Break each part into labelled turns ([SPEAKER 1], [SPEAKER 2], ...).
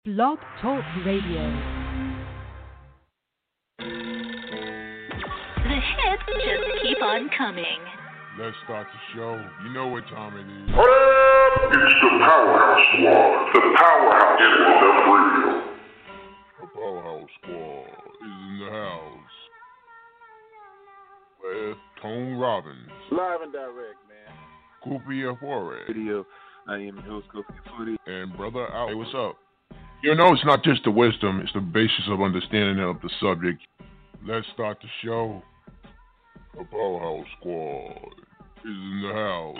[SPEAKER 1] Blog Talk Radio.
[SPEAKER 2] The hits just keep on coming.
[SPEAKER 3] Let's start the show. You know what time it is.
[SPEAKER 4] What up? It's the Powerhouse Squad. The Powerhouse Squad Radio.
[SPEAKER 3] The Powerhouse Squad is in the house. With Tone Robbins.
[SPEAKER 5] Live and direct, man.
[SPEAKER 3] Kofi Afore.
[SPEAKER 5] Video. I am your host, Kofi Afore.
[SPEAKER 3] And Brother Al. Hey, what's up? You know, it's not just the wisdom, it's the basis of understanding of the subject. Let's start the show. The Powerhouse Squad is in the house.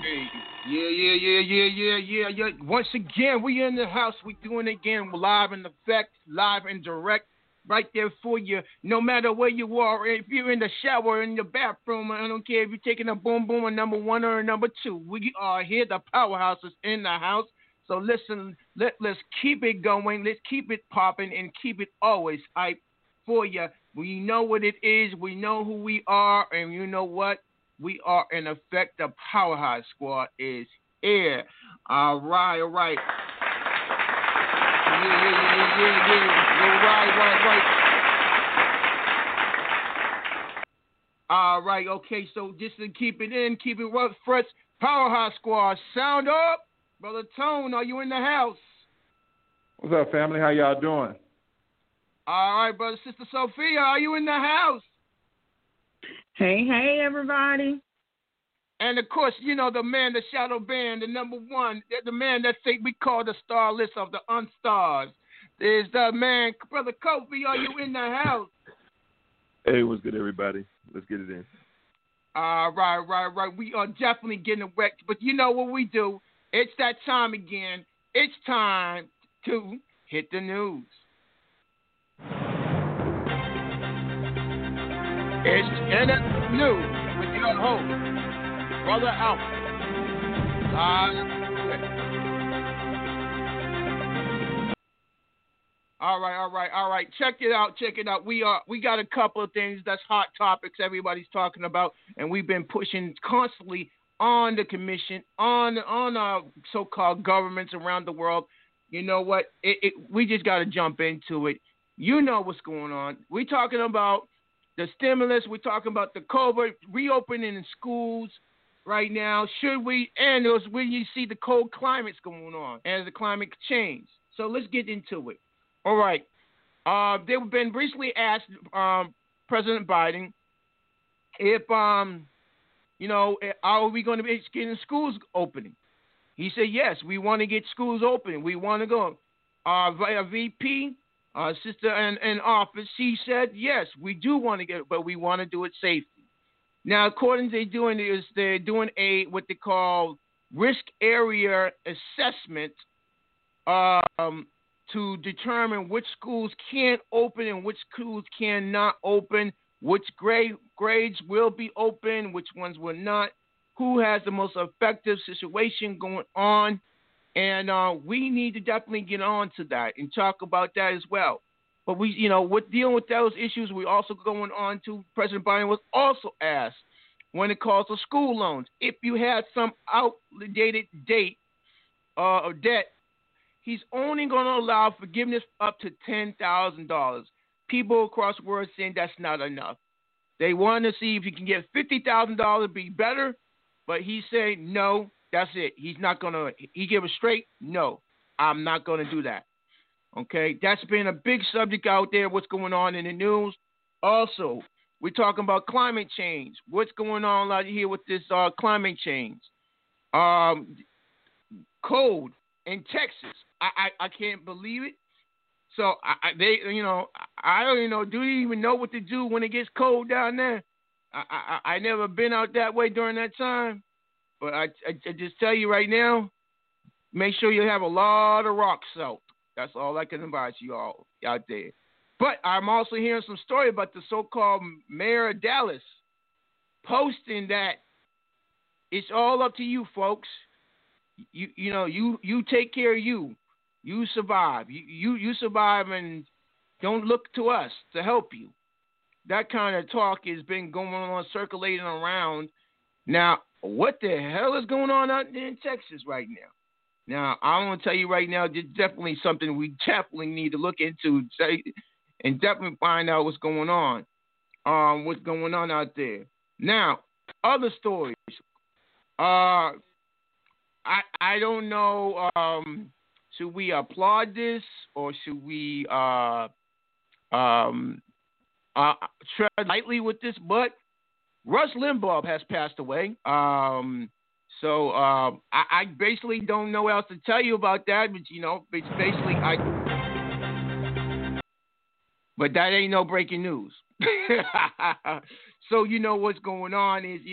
[SPEAKER 6] Hey, yeah. Once again, we in the house. We doing it again. We're live in effect, live and direct, right there for you. No matter where you are, if you're in the shower, in the bathroom, I don't care if you're taking a boom boom or number one or number two. We are here. The Powerhouse is in the house. So listen, let's keep it going. Let's keep it popping and keep it always hype for you. We know what it is. We know who we are. And you know what? We are in effect. The Powerhouse Squad is here. All right. Yeah. Right. All right, okay. So just to keep it rough, fresh. Powerhouse Squad, sound up. Brother Tone, are you in the house?
[SPEAKER 5] What's up, family? How y'all doing?
[SPEAKER 6] All right, brother. Sister Sophia, are you in the house?
[SPEAKER 7] Hey, everybody.
[SPEAKER 6] And, of course, you know, the man, the shadow band, the number one, the man that we call the star list of the unstars. Is the man, Brother Kofi, are you in the house?
[SPEAKER 5] Hey, what's good, everybody? Let's get it in.
[SPEAKER 6] Right. We are definitely getting wrecked. But you know what we do? It's that time again. It's time to hit the news. It's in the news with your host, Brother Alpha. All right. Check it out. We got a couple of things that's hot topics everybody's talking about, and we've been pushing constantly on the commission, on our so-called governments around the world. You know what? We just got to jump into it. You know what's going on. We're talking about the stimulus. We're talking about the COVID reopening in schools right now. Should we? And it was when you see the cold climates going on as the climate change. So let's get into it. All right. They've been recently asked President Biden if are we going to be getting schools opening? He said, yes, we want to get schools open. We want to go. Via VP, sister in office, she said, yes, we do want to get it, but we want to do it safely. Now, according to they're doing a what they call risk area assessment to determine which schools can open and which schools cannot open, which grades will be open, which ones will not, who has the most effective situation going on. And we need to definitely get on to that and talk about that as well. But with dealing with those issues, we also going on to President Biden was also asked when it comes to school loans. If you had some outdated date or debt, he's only going to allow forgiveness up to $10,000. People across the world saying that's not enough. They want to see if you can get $50,000, be better, but he said no, that's it. He's not going to. He gave a straight no. I'm not going to do that. Okay, that's been a big subject out there. What's going on in the news? Also, we're talking about climate change. What's going on out here with this climate change? Cold in Texas. I can't believe it. So I don't even know. Do you even know what to do when it gets cold down there? I never been out that way during that time, but I just tell you right now, make sure you have a lot of rock salt. That's all I can advise you all out there. But I'm also hearing some story about the so-called mayor of Dallas posting that it's all up to you, folks. You take care of you. You survive. You survive and don't look to us to help you. That kind of talk has been going on, circulating around. Now, what the hell is going on out there in Texas right now? Now, I'm going to tell you right now, this is definitely something we definitely need to look into and definitely find out what's going on out there. Now, other stories. I don't know. Should we applaud this or should we tread lightly with this? But Rush Limbaugh has passed away. So I basically don't know what else to tell you about that. But it's basically But that ain't no breaking news. So what's going on is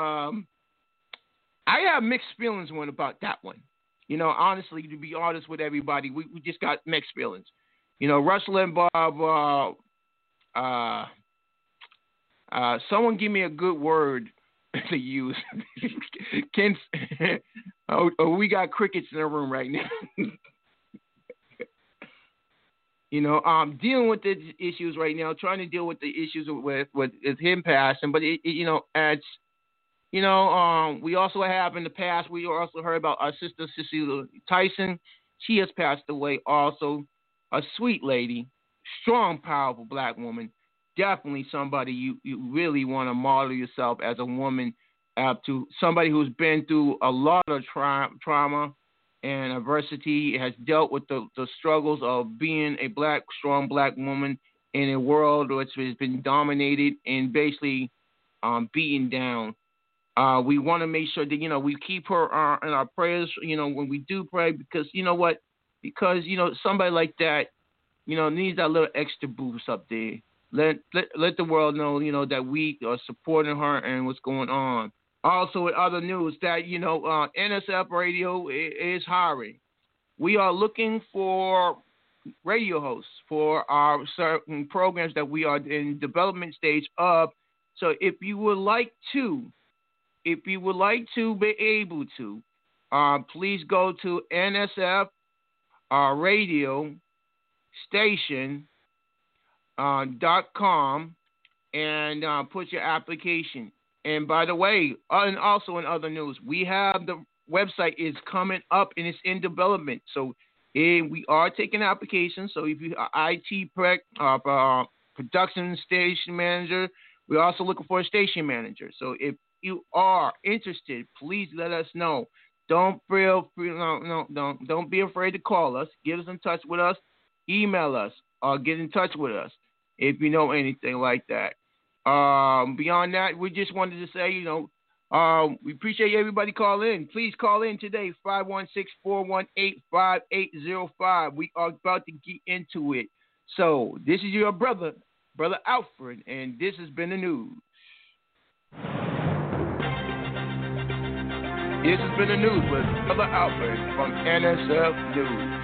[SPEAKER 6] I have mixed feelings about that one. Honestly, to be honest with everybody, we just got mixed feelings. Rush Limbaugh. Someone give me a good word to use. We got crickets in the room right now. Dealing with the issues right now, trying to deal with the issues with him passing, but we also have in the past, we also heard about our sister Cicely Tyson. She has passed away also. A sweet lady, strong, powerful black woman. Definitely somebody you really want to model yourself as a woman to somebody who's been through a lot of trauma and adversity, has dealt with the struggles of being a strong black woman in a world which has been dominated and basically beaten down. We want to make sure that, we keep her in our prayers, when we do pray, because because somebody like that, needs that little extra boost up there. Let the world know, that we are supporting her and what's going on. Also, with other news that, NSF Radio is hiring. We are looking for radio hosts for our certain programs that we are in development stage of. So if you would like to be able to, please go to NSF radio station .com and put your application. And by the way, and also in other news, we have the website is coming up and it's in development. So we are taking applications. So if you are IT production station manager, we're also looking for a station manager. So if you are interested, please let us know. Don't be afraid to call us. Get us in touch with us. Email us or get in touch with us if you know anything like that. Beyond that, we just wanted to say, we appreciate everybody calling in. Please call in today, 516-418-5805. We are about to get into it. So this is your brother Alfred, and this has been the news. This has been the news with Brother Alfred from NSF News.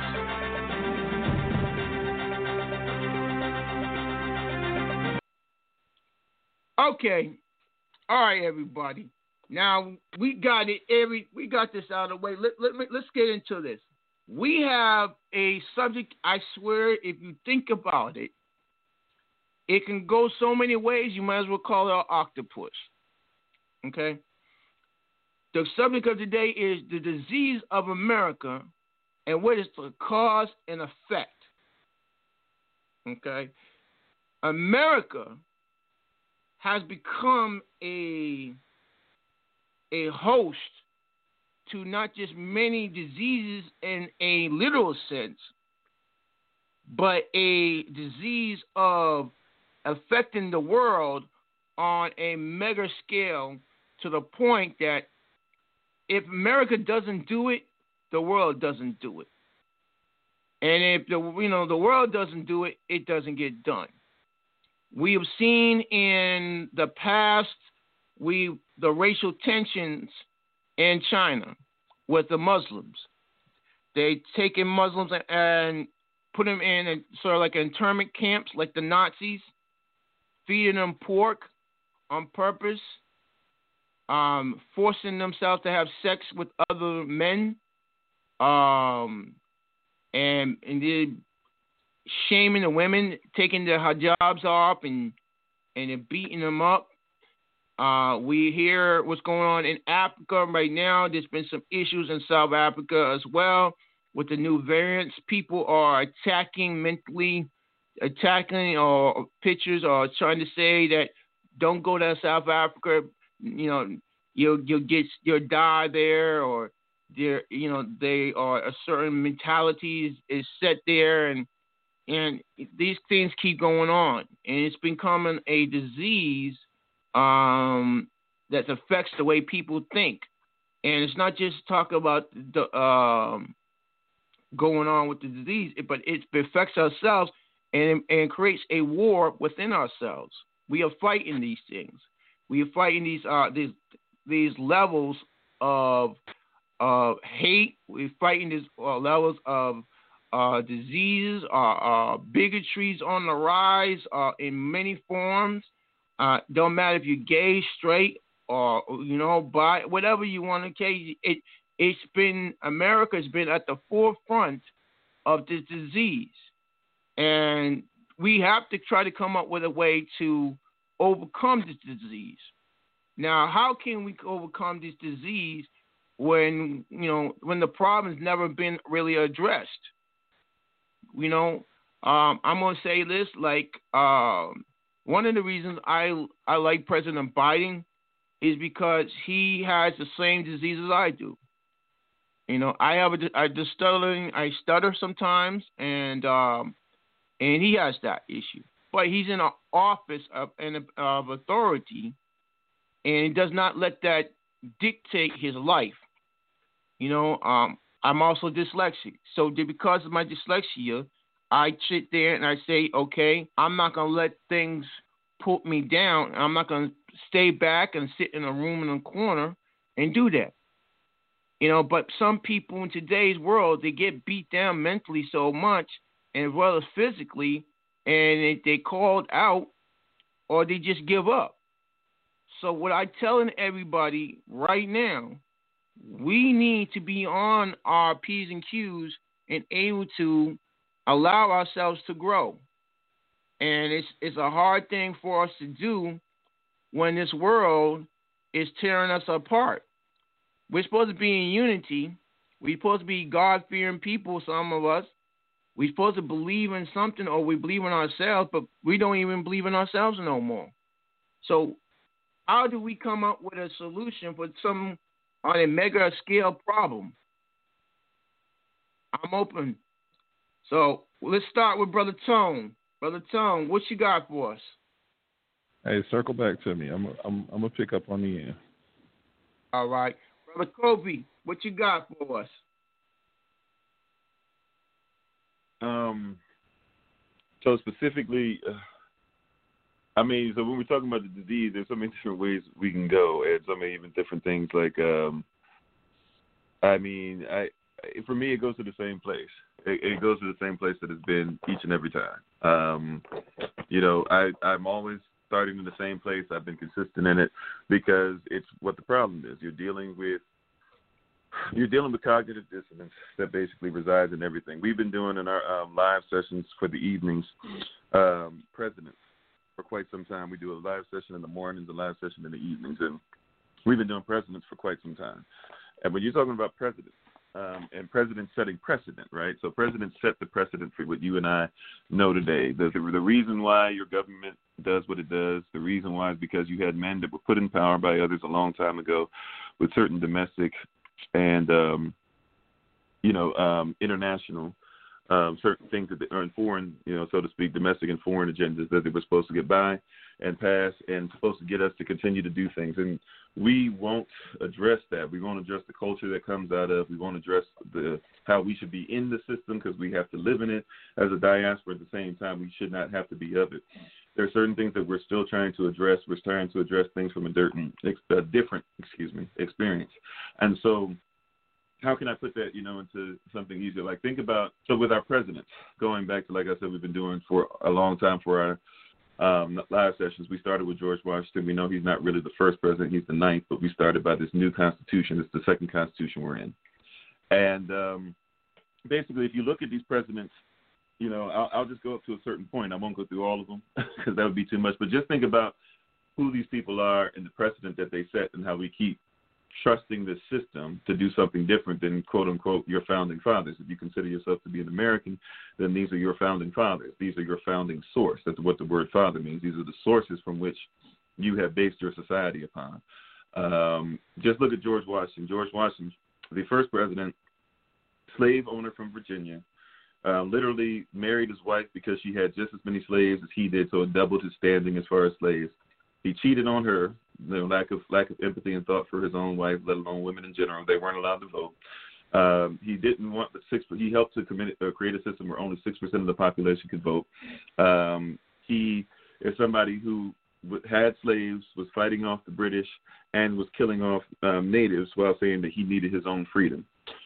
[SPEAKER 6] Okay, all right, everybody. Now we got it. We got this out of the way. Let's get into this. We have a subject. I swear, if you think about it, it can go so many ways. You might as well call it an octopus. Okay. The subject of today is the disease of America and what is the cause and effect. Okay. America has become a host to not just many diseases in a literal sense, but a disease of affecting the world on a mega scale to the point that if America doesn't do it, the world doesn't do it. And if the world doesn't do it, it doesn't get done. We have seen in the past the racial tensions in China with the Muslims. They taken Muslims and put them in sort of like internment camps, like the Nazis, feeding them pork on purpose, forcing themselves to have sex with other men, and then shaming the women, taking their hijabs off and beating them up. We hear what's going on in Africa right now. There's been some issues in South Africa as well with the new variants. People are attacking mentally, attacking or pictures or trying to say that don't go to South Africa. You'll die there, or they are a certain mentality is set there, and these things keep going on, and it's becoming a disease that affects the way people think. And it's not just talk about the going on with the disease, but it affects ourselves and creates a war within ourselves. We are fighting these things. We are fighting these levels of hate. We're fighting these levels of diseases, bigotries on the rise in many forms. Don't matter if you're gay, straight, or bi, whatever you want to say. America's been at the forefront of this disease, and we have to try to come up with a way to overcome this disease. Now, how can we overcome this disease when the problem's never been really addressed? I'm gonna say this, one of the reasons I like President Biden is because he has the same disease as I do. I have I stutter sometimes, and he has that issue. But he's in an office of authority, and he does not let that dictate his life. I'm also dyslexic, so because of my dyslexia, I sit there and I say, okay, I'm not going to let things put me down. I'm not going to stay back and sit in a room in a corner and do that. But some people in today's world, they get beat down mentally so much, and as well as physically, and they called out or they just give up. So what I'm telling everybody right now, we need to be on our P's and Q's and able to allow ourselves to grow. And it's a hard thing for us to do when this world is tearing us apart. We're supposed to be in unity. We're supposed to be God-fearing people, some of us. We're supposed to believe in something, or we believe in ourselves, but we don't even believe in ourselves no more. So how do we come up with a solution for some on a mega scale problem? I'm open. So let's start with Brother Tone. Brother Tone, what you got for us?
[SPEAKER 5] Hey, circle back to me. I'm gonna pick up on the end.
[SPEAKER 6] All right, Brother Kobe, what you got for us?
[SPEAKER 5] So specifically, so when we're talking about the disease, there's so many different ways we can go, and so many even different things. For me, it goes to the same place. It goes to the same place that it's been each and every time. I'm always starting in the same place. I've been consistent in it because it's what the problem is. You're dealing with cognitive dissonance that basically resides in everything. We've been doing in our live sessions for the evenings, presidents for quite some time. We do a live session in the mornings, a live session in the evenings, and we've been doing presidents for quite some time. And when you're talking about presidents, and presidents setting precedent, right? So presidents set the precedent for what you and I know today. The reason why your government does what it does, the reason why is because you had men that were put in power by others a long time ago with certain domestic and, international certain things that are in foreign, so to speak, domestic and foreign agendas that they were supposed to get by and pass and supposed to get us to continue to do things. And we won't address that. We won't address the culture that comes out of. We won't address how we should be in the system because we have to live in it as a diaspora. At the same time, we should not have to be of it. There are certain things that we're still trying to address. We're trying to address things from a different experience. And so how can I put that, into something easier? Like think about, so with our presidents, going back to, like I said, we've been doing for a long time for our live sessions. We started with George Washington. We know he's not really the first president. He's the ninth, but we started by this new Constitution. It's the second Constitution we're in. And basically, if you look at these presidents, I'll just go up to a certain point. I won't go through all of them because that would be too much. But just think about who these people are and the precedent that they set and how we keep trusting this system to do something different than, quote unquote, your founding fathers. If you consider yourself to be an American, then these are your founding fathers. These are your founding source. That's what the word father means. These are the sources from which you have based your society upon. Just look at George Washington. George Washington, the first president, slave owner from Virginia, literally married his wife because she had just as many slaves as he did, so it doubled his standing as far as slaves. He cheated on her, lack of empathy and thought for his own wife, let alone women in general. They weren't allowed to vote. He didn't want he helped to create a system where only 6% of the population could vote. He is somebody who had slaves, was fighting off the British, and was killing off natives while saying that he needed his own freedom.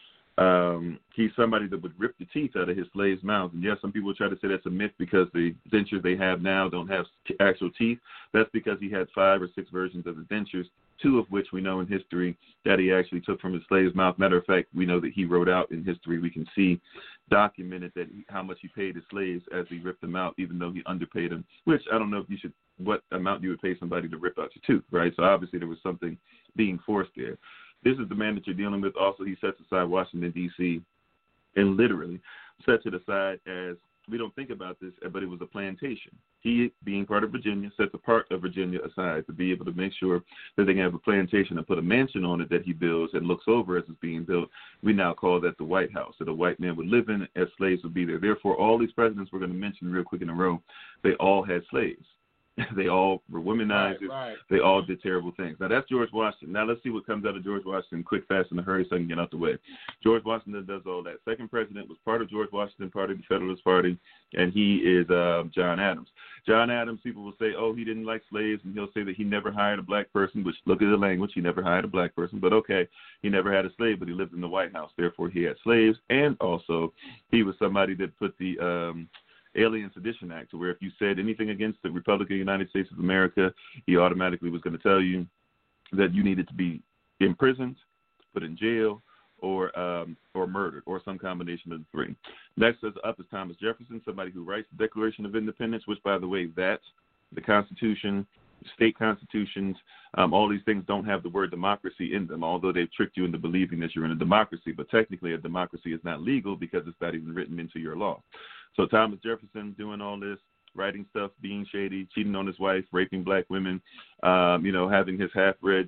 [SPEAKER 5] He's somebody that would rip the teeth out of his slaves' mouths. And yes, some people try to say that's a myth because the dentures they have now don't have actual teeth. That's because he had 5 or 6 versions of the dentures, 2 of which we know in history that he actually took from his slaves' mouth. Matter of fact, we know that he wrote out in history, we can see documented that how much he paid his slaves as he ripped them out, even though he underpaid them, which I don't know if what amount you would pay somebody to rip out your tooth, right? So obviously there was something being forced there. This is the man that you're dealing with. Also, he sets aside Washington, D.C., and literally sets it aside as, we don't think about this, but it was a plantation. He, being part of Virginia, sets a part of Virginia aside to be able to make sure that they can have a plantation and put a mansion on it that he builds and looks over as it's being built. We now call that the White House, that a white man would live in as slaves would be there. Therefore, all these presidents we're going to mention real quick in a row, they all had slaves. They all were womanizers. Right. They all did terrible things. Now, that's George Washington. Now, let's see what comes out of George Washington quick, fast, in a hurry so I can get out the way. George Washington does all that. Second president was part of George Washington Party, the Federalist Party, and he is John Adams. John Adams, people will say, oh, he didn't like slaves, and he'll say that he never hired a black person, which, look at the language, he never hired a black person. But, okay, he never had a slave, but he lived in the White House. Therefore, he had slaves, and also he was somebody that put the Alien Sedition Act, to where if you said anything against the Republic of the United States of America, he automatically was going to tell you that you needed to be imprisoned, put in jail, or murdered, or some combination of the 3. Next up is Thomas Jefferson, somebody who writes the Declaration of Independence, which, by the way, the Constitution, state constitutions, all these things don't have the word democracy in them, although they've tricked you into believing that you're in a democracy. But technically, a democracy is not legal because it's not even written into your law. So Thomas Jefferson doing all this, writing stuff, being shady, cheating on his wife, raping black women, having his half-bred,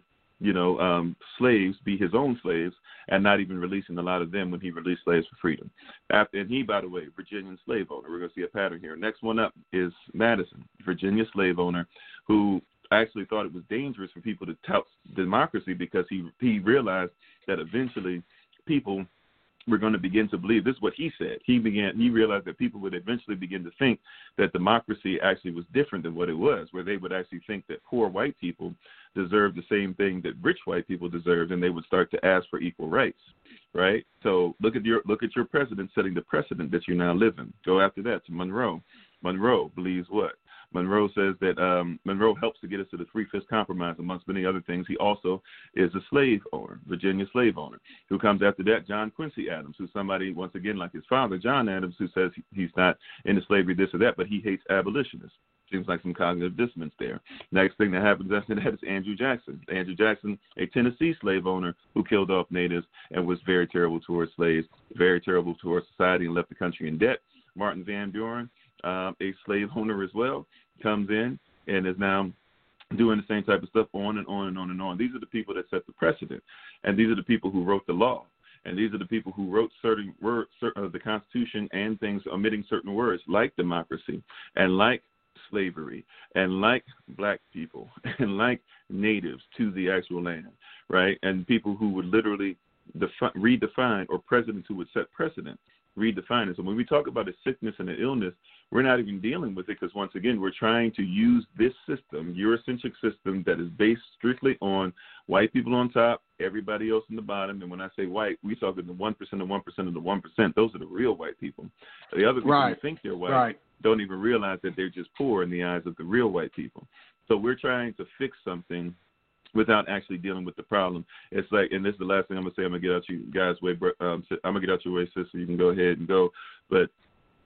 [SPEAKER 5] slaves be his own slaves, and not even releasing a lot of them when he released slaves for freedom. And he, by the way, Virginian slave owner. We're going to see a pattern here. Next one up is Madison, Virginia slave owner, who actually thought it was dangerous for people to tout democracy because he realized that eventually people were going to begin to believe. This is what he said. He realized that people would eventually begin to think that democracy actually was different than what it was, where they would actually think that poor white people deserved the same thing that rich white people deserved, and they would start to ask for equal rights, right? So look at your president setting the precedent that you now live in. Go after that to Monroe. Monroe believes what? Monroe says that Monroe helps to get us to the 3/5 compromise, amongst many other things. He also is a slave owner, Virginia slave owner. Who comes after that? John Quincy Adams, who's somebody, once again, like his father, John Adams, who says he's not into slavery, this or that, but he hates abolitionists. Seems like some cognitive dissonance there. Next thing that happens after that is Andrew Jackson. Andrew Jackson, a Tennessee slave owner who killed off natives and was very terrible towards slaves, very terrible towards society, and left the country in debt. Martin Van Buren, a slave owner as well, comes in and is now doing the same type of stuff on and on and on and on. These are the people that set the precedent, and these are the people who wrote the law, and these are the people who wrote certain words, the Constitution, and things omitting certain words like democracy and like slavery and like black people and like natives to the actual land, right? And people who would literally redefine, or presidents who would set precedent, redefine it. So when we talk about a sickness and an illness, we're not even dealing with it because, once again, we're trying to use this system, Eurocentric system, that is based strictly on white people on top, everybody else in the bottom. And when I say white, we're talking the 1% of 1% of the 1%. Those are the real white people. The other people who think they're white don't even realize that they're just poor in the eyes of the real white people. So we're trying to fix something without actually dealing with the problem. It's like, and this is the last thing I'm going to say, I'm going to get out you guys' way, I'm going to get out your way, sis, so you can go ahead and go. But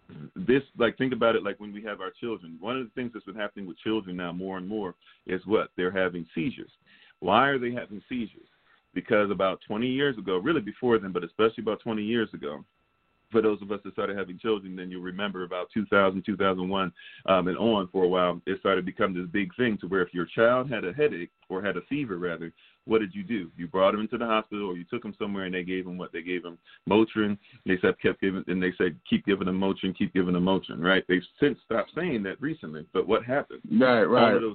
[SPEAKER 5] this, like, think about it like when we have our children. One of the things that's been happening with children now more and more is what? They're having seizures. Why are they having seizures? Because about 20 years ago, really before then, but especially about 20 years ago, for those of us that started having children, then you'll remember about 2000, 2001, and on for a while, it started to become this big thing to where if your child had a headache or had a fever, rather, what did you do? You brought them into the hospital or you took them somewhere and they gave them what? They gave them Motrin. They said keep giving them Motrin, keep giving them Motrin, right? They've since stopped saying that recently, but what happened?
[SPEAKER 6] Right.
[SPEAKER 5] All of those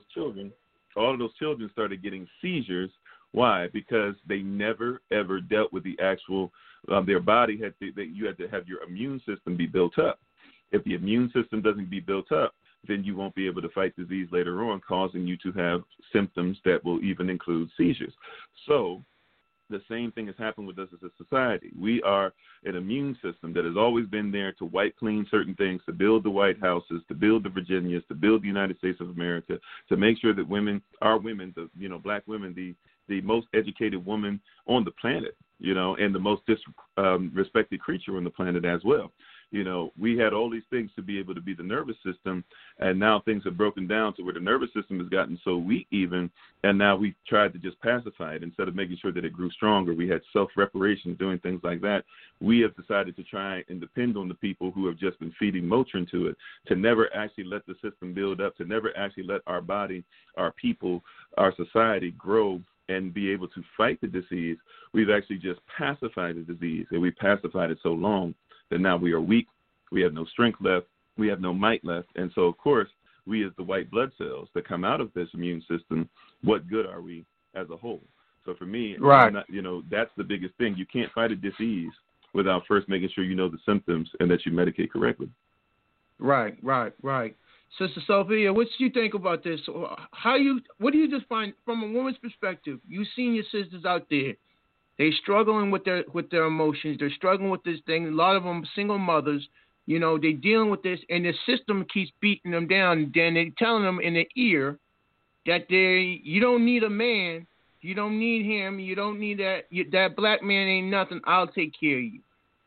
[SPEAKER 5] children started getting seizures. Why? Because they never, ever dealt with the actual, their body you had to have your immune system be built up. If the immune system doesn't be built up, then you won't be able to fight disease later on, causing you to have symptoms that will even include seizures. So the same thing has happened with us as a society. We are an immune system that has always been there to wipe clean certain things, to build the White Houses, to build the Virginias, to build the United States of America, to make sure that our women, black women, the most educated woman on the planet, and the most respected creature on the planet as well. We had all these things to be able to be the nervous system, and now things have broken down to where the nervous system has gotten so weak even, and now we've tried to just pacify it instead of making sure that it grew stronger. We had self-reparations, doing things like that. We have decided to try and depend on the people who have just been feeding Motrin to it, to never actually let the system build up, to never actually let our body, our people, our society grow and be able to fight the disease. We've actually just pacified the disease, and we pacified it so long that now we are weak, we have no strength left, we have no might left. And so, of course, we as the white blood cells that come out of this immune system, what good are we as a whole? So for me,
[SPEAKER 6] right.
[SPEAKER 5] That's the biggest thing. You can't fight a disease without first making sure you know the symptoms and that you medicate correctly.
[SPEAKER 6] Right. Sister Sophia, what do you think about this? What do you just find from a woman's perspective? You've seen your sisters out there. They're struggling with their emotions. They're struggling with this thing. A lot of them single mothers. They're dealing with this, and the system keeps beating them down. Then they're telling them in the ear that you don't need a man. You don't need him. You don't need that. That black man ain't nothing. I'll take care of you.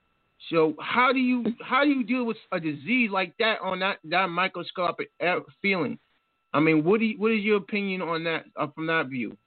[SPEAKER 6] So how do you deal with a disease like that on that microscopic feeling? I mean, what is your opinion on that from that view?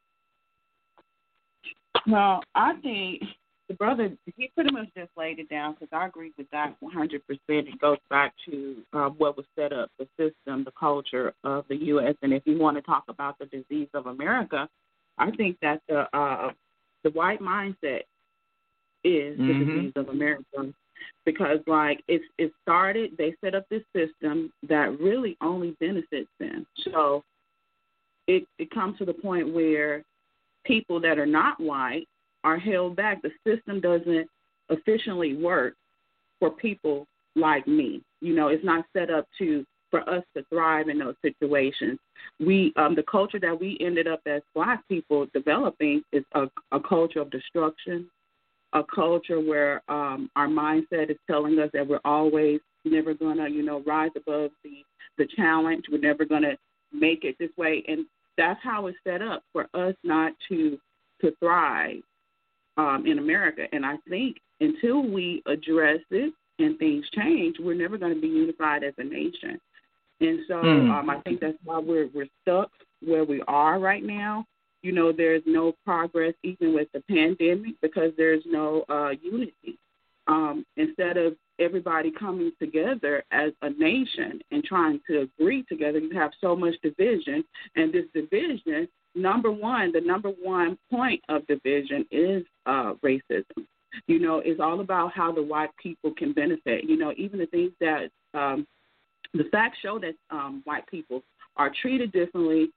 [SPEAKER 7] Well, I think the brother, he pretty much just laid it down because I agree with that 100%. It goes back to what was set up, the system, the culture of the U.S. And if you want to talk about the disease of America, I think that the white mindset is the disease of America because, it started, they set up this system that really only benefits them. So it comes to the point where people that are not white are held back. The system doesn't efficiently work for people like me. It's not set up for us to thrive in those situations. We, the culture that we ended up as black people developing is a culture of destruction, a culture where our mindset is telling us that we're always never going to, rise above the challenge. We're never going to make it this way. And that's how it's set up for us not to thrive in America. And I think until we address it and things change, we're never going to be unified as a nation. And so I think that's why we're stuck where we are right now. There's no progress even with the pandemic because there's no unity. Instead of everybody coming together as a nation and trying to agree together, you have so much division. And this division, the number one point of division is racism. It's all about how the white people can benefit. Even the things that the facts show that white people are treated differently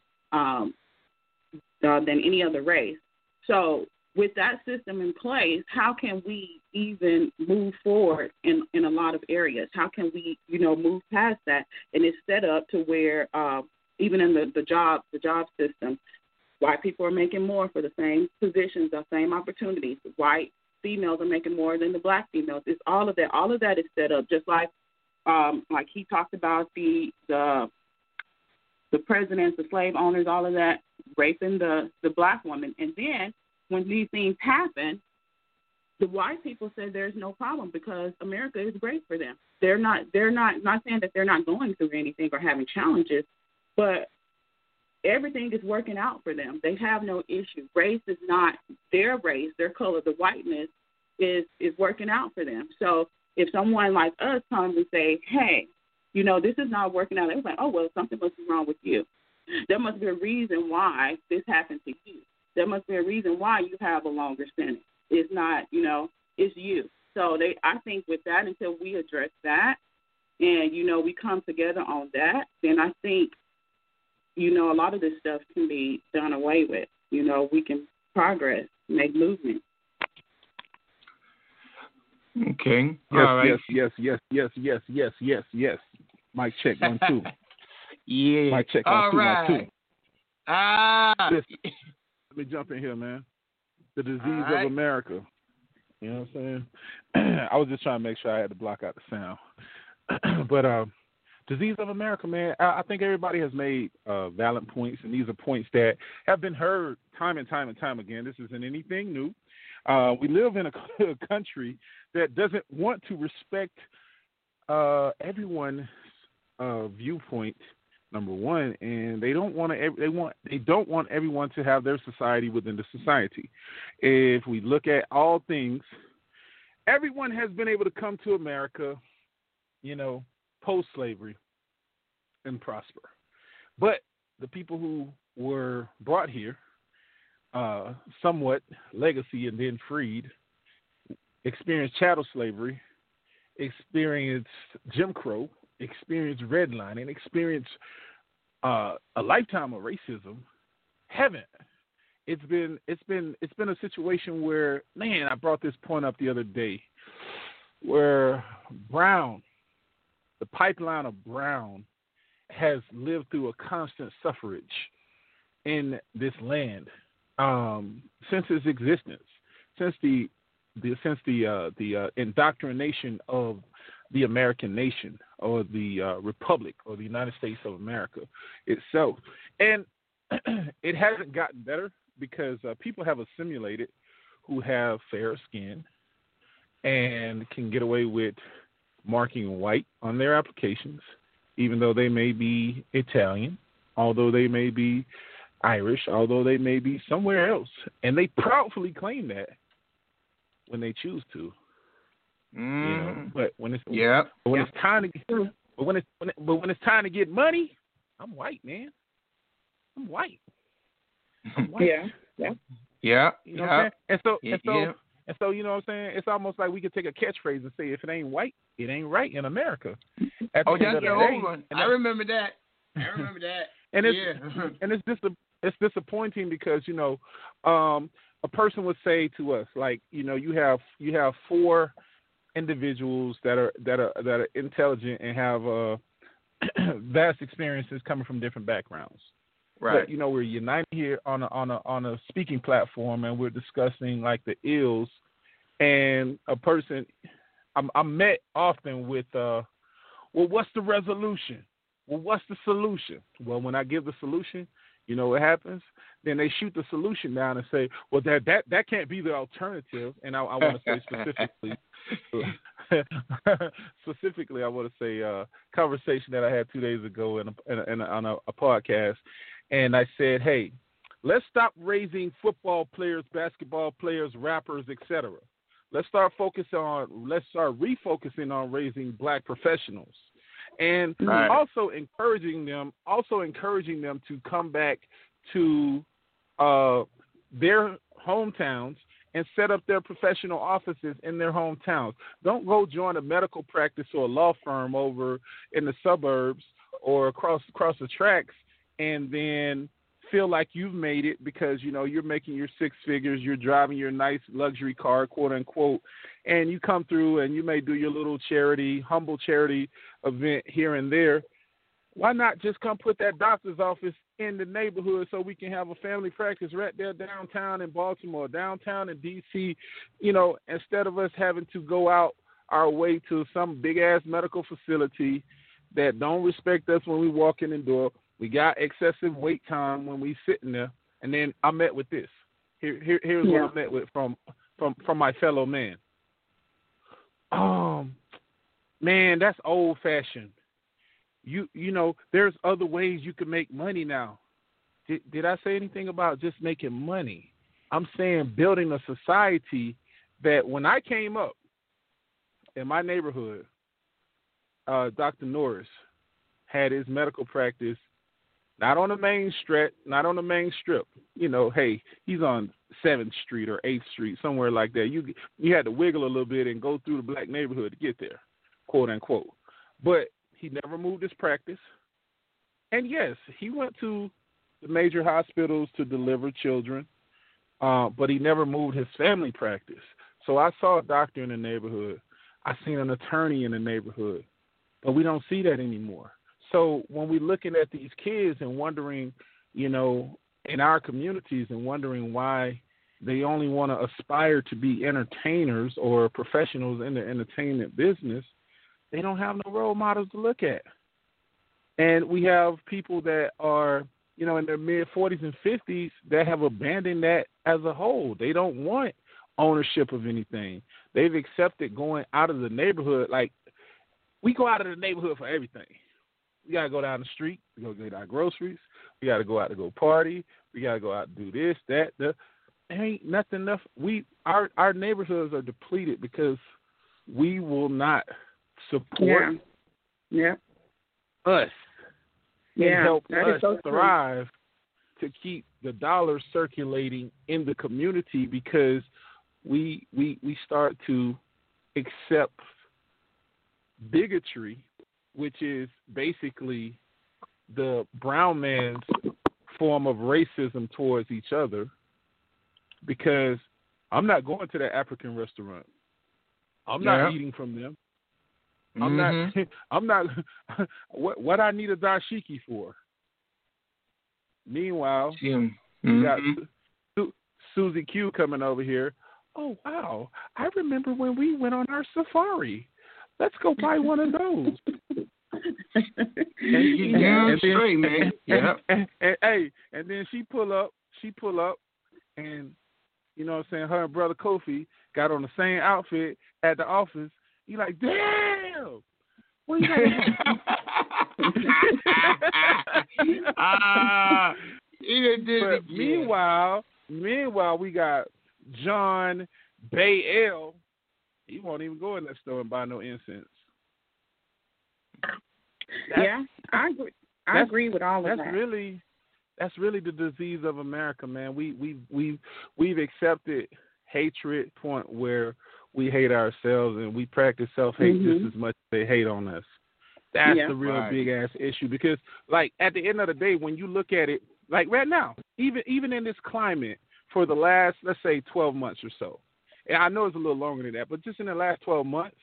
[SPEAKER 7] than any other race. So with that system in place, how can we even move forward in a lot of areas? How can we, move past that? And it's set up to where even in the job system, white people are making more for the same positions, the same opportunities. White females are making more than the black females. It's all of that. All of that is set up just like he talked about the presidents, the slave owners, all of that, raping the black woman. And then when these things happen, the white people said there's no problem because America is great for them. They're not saying that they're not going through anything or having challenges, but everything is working out for them. They have no issue. Race is not their race, their color, the whiteness is working out for them. So if someone like us comes and say, hey, you know, this is not working out, they're like, oh, well, something must be wrong with you. There must be a reason why this happened to you. There must be a reason why you have a longer sentence. It's not, you know, it's you. So I think with that, until we address that and, you know, we come together on that, then I think, you know, a lot of this stuff can be done away with. You know, we can progress, make movement.
[SPEAKER 6] Okay.
[SPEAKER 8] Yes,
[SPEAKER 6] all right.
[SPEAKER 8] yes. Mic check 1 2.
[SPEAKER 6] Yeah.
[SPEAKER 8] Mic check
[SPEAKER 6] all
[SPEAKER 8] 1 2
[SPEAKER 6] right.
[SPEAKER 8] 1 2. Listen,
[SPEAKER 6] Ah.
[SPEAKER 8] let me jump in here, man. The disease
[SPEAKER 6] right.
[SPEAKER 8] of America. You know what I'm saying? I was just trying to make sure I had to block out the sound. But disease of America, man, I think everybody has made valid points, and these are points that have been heard time and time again. This isn't anything new. We live in a country that doesn't want to respect everyone's viewpoint, number one, and they don't want everyone to have their society within the society. If we look at all things, everyone has been able to come to America, you know, post-slavery and prosper. But the people who were brought here, somewhat legacy and then freed, experienced chattel slavery, experienced Jim Crow, experienced redlining, experienced a lifetime of racism, haven't. It's been a situation where, man, I brought this point up the other day, where Brown, the pipeline of Brown, has lived through a constant suffrage in this land since its existence, since the indoctrination of the American nation, or the Republic, or the United States of America itself. And it hasn't gotten better because people have assimilated who have fair skin and can get away with marking white on their applications, even though they may be Italian, although they may be Irish, although they may be somewhere else. And they proudly claim that when they choose to. You know, but when it's time to get money, I'm white, man. I'm white.
[SPEAKER 7] Yeah.
[SPEAKER 8] You know what I'm saying? And so, you know what I'm saying? It's almost like we could take a catchphrase and say, if it ain't white, it ain't right in America.
[SPEAKER 6] That's the old one. I remember that.
[SPEAKER 8] And it's disappointing because, you know, a person would say to us, like, you know, you have 4 individuals that are intelligent and have vast experiences coming from different backgrounds. Right. But, you know, we're united here on a speaking platform, and we're discussing like the ills. And a person, I'm met often with, well, what's the resolution? Well, what's the solution? Well, when I give the solution, you know what happens? Then they shoot the solution down and say, well, that can't be the alternative. And I want to say specifically, I want to say a conversation that I had 2 days ago on a podcast. And I said, hey, let's stop raising football players, basketball players, rappers, etc. Let's start refocusing on raising black professionals. And also encouraging them to come back to their hometowns and set up their professional offices in their hometowns. Don't go join a medical practice or a law firm over in the suburbs or across the tracks and then feel like you've made it because, you know, you're making your 6 figures, you're driving your nice luxury car, quote unquote, and you come through and you may do your little humble charity event here and there. Why not just come put that doctor's office in the neighborhood so we can have a family practice right there downtown in Baltimore, downtown in D.C., you know, instead of us having to go out our way to some big-ass medical facility that don't respect us when we walk in the door. We got excessive wait time when we sitting there. And then I met with this. Here's what I met with from from my fellow man. Man, that's old fashioned. You know, there's other ways you can make money now. Did I say anything about just making money? I'm saying building a society that when I came up in my neighborhood, Dr. Norris had his medical practice not on the main strip. You know, hey, he's on 7th Street or 8th Street, somewhere like that. You had to wiggle a little bit and go through the black neighborhood to get there, quote unquote. But he never moved his practice. And yes, he went to the major hospitals to deliver children, but he never moved his family practice. So I saw a doctor in the neighborhood. I seen an attorney in the neighborhood, but we don't see that anymore. So when we're looking at these kids and wondering, you know, in our communities and wondering why they only want to aspire to be entertainers or professionals in the entertainment business, they don't have no role models to look at. And we have people that are, you know, in their mid-40s and 50s that have abandoned that as a whole. They don't want ownership of anything. They've accepted going out of the neighborhood. Like, we go out of the neighborhood for everything. We got to go down the street. We go get our groceries. We got to go out to go party. We got to go out and do this, that. There ain't nothing enough. Our neighborhoods are depleted because we will not support us and help us thrive to keep the dollars circulating in the community, because we start to accept bigotry, which is basically the brown man's form of racism towards each other, because I'm not going to that African restaurant. I'm not eating from them. I'm not what I need a dashiki for. Meanwhile, we got Susie Q coming over here. Oh, wow. I remember when we went on our safari. Let's go buy one of those. and
[SPEAKER 6] straight, man. Yeah.
[SPEAKER 8] And then she pull up, and you know what I'm saying, her and Brother Kofi got on the same outfit at the office. You like, damn. What you But meanwhile, we got John Bay L. He won't even go in that store and buy no incense.
[SPEAKER 7] I agree. I agree with all of that.
[SPEAKER 8] That's really the disease of America, man. We've accepted hatred to the point where we hate ourselves, and we practice self-hate just as much as they hate on us. That's the real big ass issue, because like at the end of the day, when you look at it, like right now, even in this climate for the last, let's say 12 months or so, and I know it's a little longer than that, but just in the last 12 months,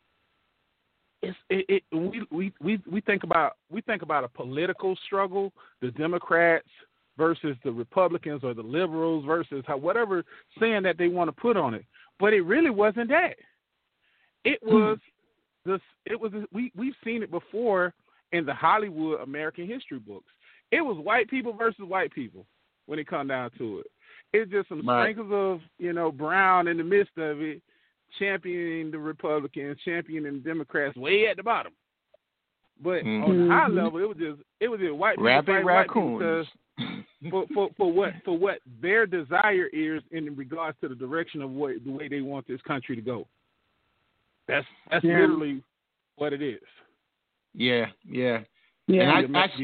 [SPEAKER 8] we think about a political struggle, the Democrats versus the Republicans or the liberals versus whatever saying that they want to put on it. But it really wasn't that. It was we've seen it before in the Hollywood American history books. It was white people versus white people when it come down to it. It's just some sprinkles of, you know, brown in the midst of it, championing the Republicans, championing the Democrats way at the bottom. But on the high level, it was just white people fighting white people for what their desire is in regards to the direction of the way they want this country to go. That's literally what it is.
[SPEAKER 6] Yeah.
[SPEAKER 7] And I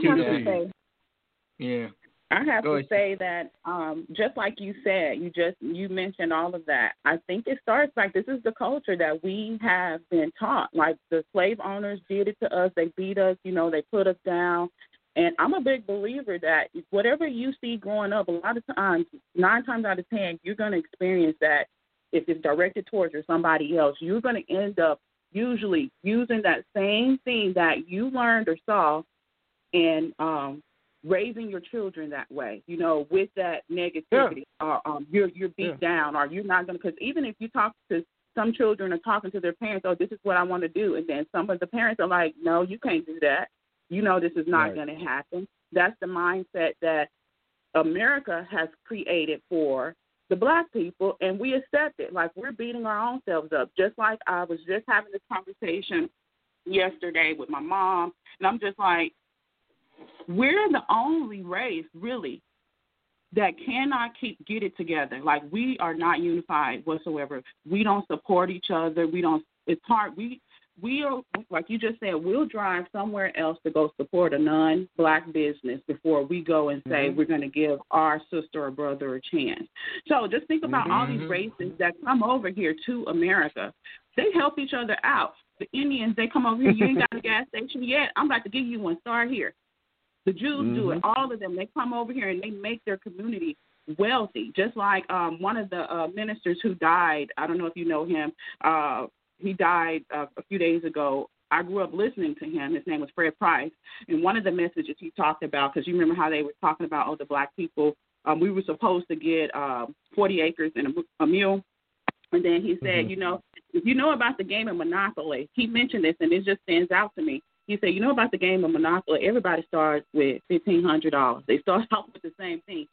[SPEAKER 7] have to say that just like you said, you mentioned all of that. I think it starts like this is the culture that we have been taught. Like the slave owners did it to us. They beat us, you know, they put us down. And I'm a big believer that whatever you see growing up, a lot of times, 9 times out of 10, you're going to experience that if it's directed towards or somebody else. You're going to end up usually using that same thing that you learned or saw and raising your children that way, you know, with that negativity. You're beat down, or you're not going to, because even if you talk to some children are talking to their parents, oh, this is what I want to do. And then some of the parents are like, no, you can't do that. You know this is not going to happen. That's the mindset that America has created for the black people, and we accept it. Like, we're beating our own selves up. Just like I was just having this conversation yesterday with my mom, and I'm just like, we're the only race, really, that cannot get it together. Like, we are not unified whatsoever. We don't support each other. It's hard. We are, like you just said, we'll drive somewhere else to go support a non-black business before we go and say we're going to give our sister or brother a chance. So just think about all these races that come over here to America. They help each other out. The Indians, they come over here. You ain't got a gas station yet. I'm about to give you one. Start here. The Jews do it. All of them, they come over here and they make their community wealthy. Just like one of the ministers who died, I don't know if you know him, he died a few days ago. I grew up listening to him. His name was Fred Price. And one of the messages he talked about, because you remember how they were talking about, the black people, we were supposed to get 40 acres and a mule. And then he said, if you know about the game of Monopoly, he mentioned this, and it just stands out to me. He said, about the game of Monopoly, everybody starts with $1,500. They start off with the same thing.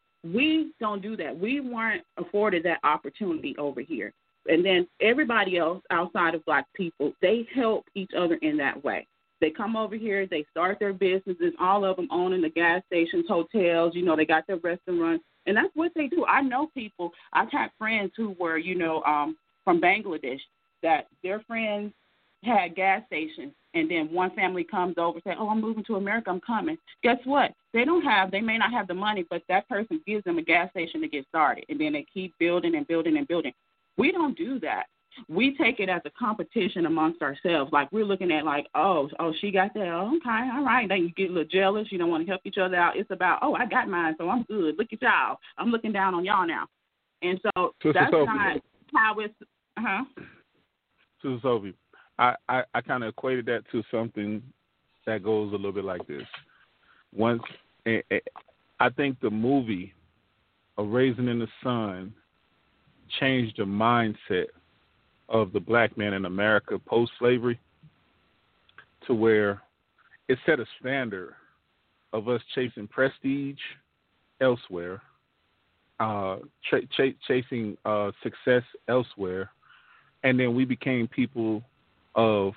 [SPEAKER 7] We don't do that. We weren't afforded that opportunity over here. And then everybody else outside of black people, they help each other in that way. They come over here, they start their businesses, all of them owning the gas stations, hotels, they got their restaurants. And that's what they do. I know people, I've had friends who were, from Bangladesh, that their friends had gas stations, and then one family comes over and says, I'm moving to America, I'm coming. Guess what? They may not have the money, but that person gives them a gas station to get started, and then they keep building and building and building. We don't do that. We take it as a competition amongst ourselves. Like, we're looking at like, she got that. Oh, okay, all right. Then you get a little jealous. You don't want to help each other out. It's about, I got mine, so I'm good. Look at y'all. I'm looking down on y'all now. And so that's not how it's,
[SPEAKER 8] Sister Sophie, I kind of equated that to something that goes a little bit like this. I think the movie, A Raisin in the Sun, changed the mindset of the black man in America post-slavery to where it set a standard of us chasing prestige elsewhere, chasing success elsewhere, and then we became people of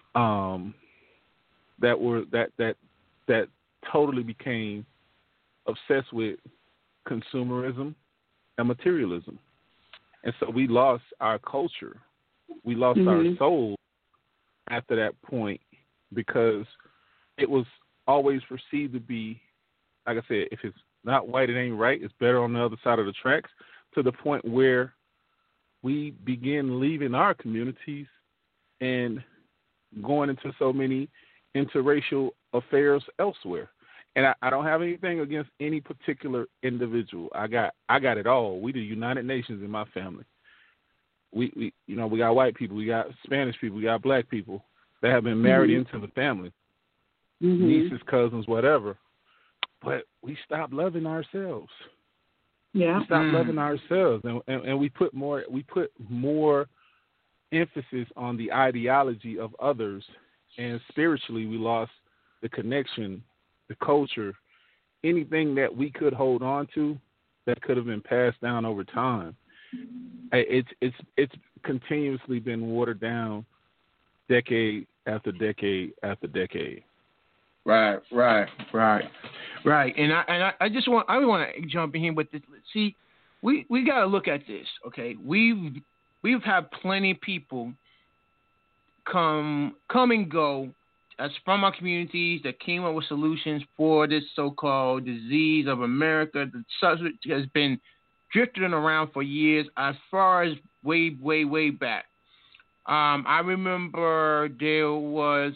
[SPEAKER 8] that totally became obsessed with consumerism and materialism. And so we lost our culture. We lost our soul after that point, because it was always perceived to be, like I said, if it's not white, it ain't right. It's better on the other side of the tracks, to the point where we begin leaving our communities and going into so many interracial affairs elsewhere. And I don't have anything against any particular individual. I got it all. We the United Nations in my family. We got white people, we got Spanish people, we got black people that have been married into the family, nieces, cousins, whatever. But we stopped loving ourselves.
[SPEAKER 7] Yeah,
[SPEAKER 8] we stopped loving ourselves, and we put more emphasis on the ideology of others, and spiritually we lost the connection, the culture, anything that we could hold on to that could have been passed down over time. It's continuously been watered down, decade after decade after decade.
[SPEAKER 6] Right. And I just want to jump in here with this. See, we got to look at this. Okay, we've had plenty of people come and go as from our communities that came up with solutions for this so-called disease of America. The subject has been drifting around for years, as far as way back. I remember there was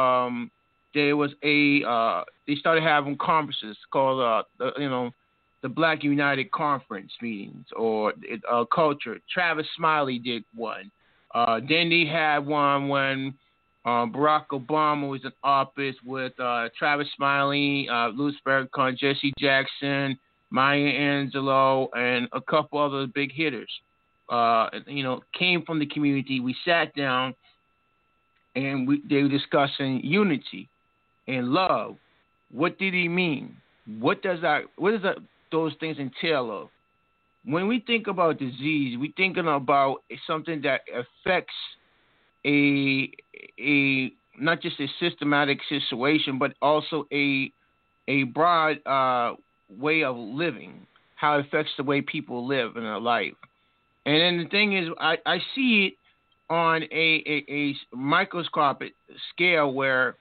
[SPEAKER 6] they started having conferences called the Black United Conference meetings, or culture. Travis Smiley did one. Then they had one when Barack Obama was in office with Travis Smiley, Louis Farrakhan, Jesse Jackson, Maya Angelou, and a couple other big hitters. Came from the community. We sat down and they were discussing unity and love. What did he mean? What does those things entail of? when we think about disease, we're thinking about something that affects a not just a systematic situation, but also a broad way of living, how it affects the way people live in their life. And then the thing is, I see it on a microscopic scale where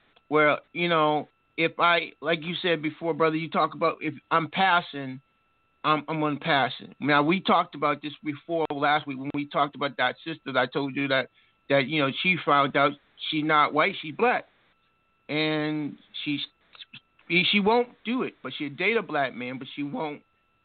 [SPEAKER 6] if I, like you said before, brother, you talk about if I'm passing, I'm unpassing. Now, we talked about this before last week when we talked about that sister that I told you that she found out she's not white, she's black. And she won't do it, but she'll date a black man, but she won't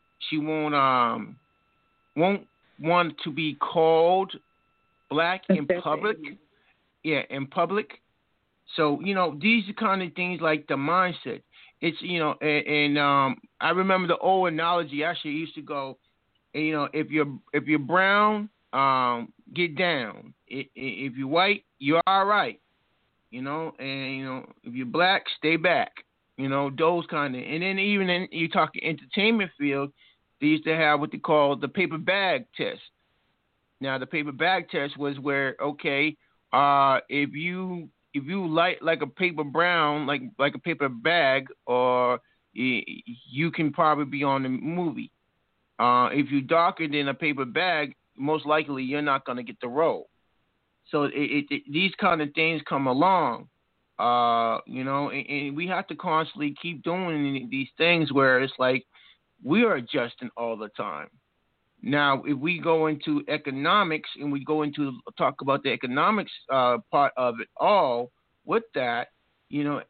[SPEAKER 6] want to be called black in public. Yeah, in public. So, these are kind of things like the mindset. It's, and I remember the old analogy actually used to go, if you're brown, get down. If you're white, you're all right. And, if you're black, stay back. Those kind of, and then even in, you talk entertainment field, they used to have what they call the paper bag test. Now, the paper bag test was where, okay, if you like a paper brown, like a paper bag, or you can probably be on the movie. If you're darker than a paper bag, most likely you're not going to get the role. So these kind of things come along, and we have to constantly keep doing these things where it's like we are adjusting all the time. Now, if we go into economics and we go into talk about the economics part of it all, with that, we were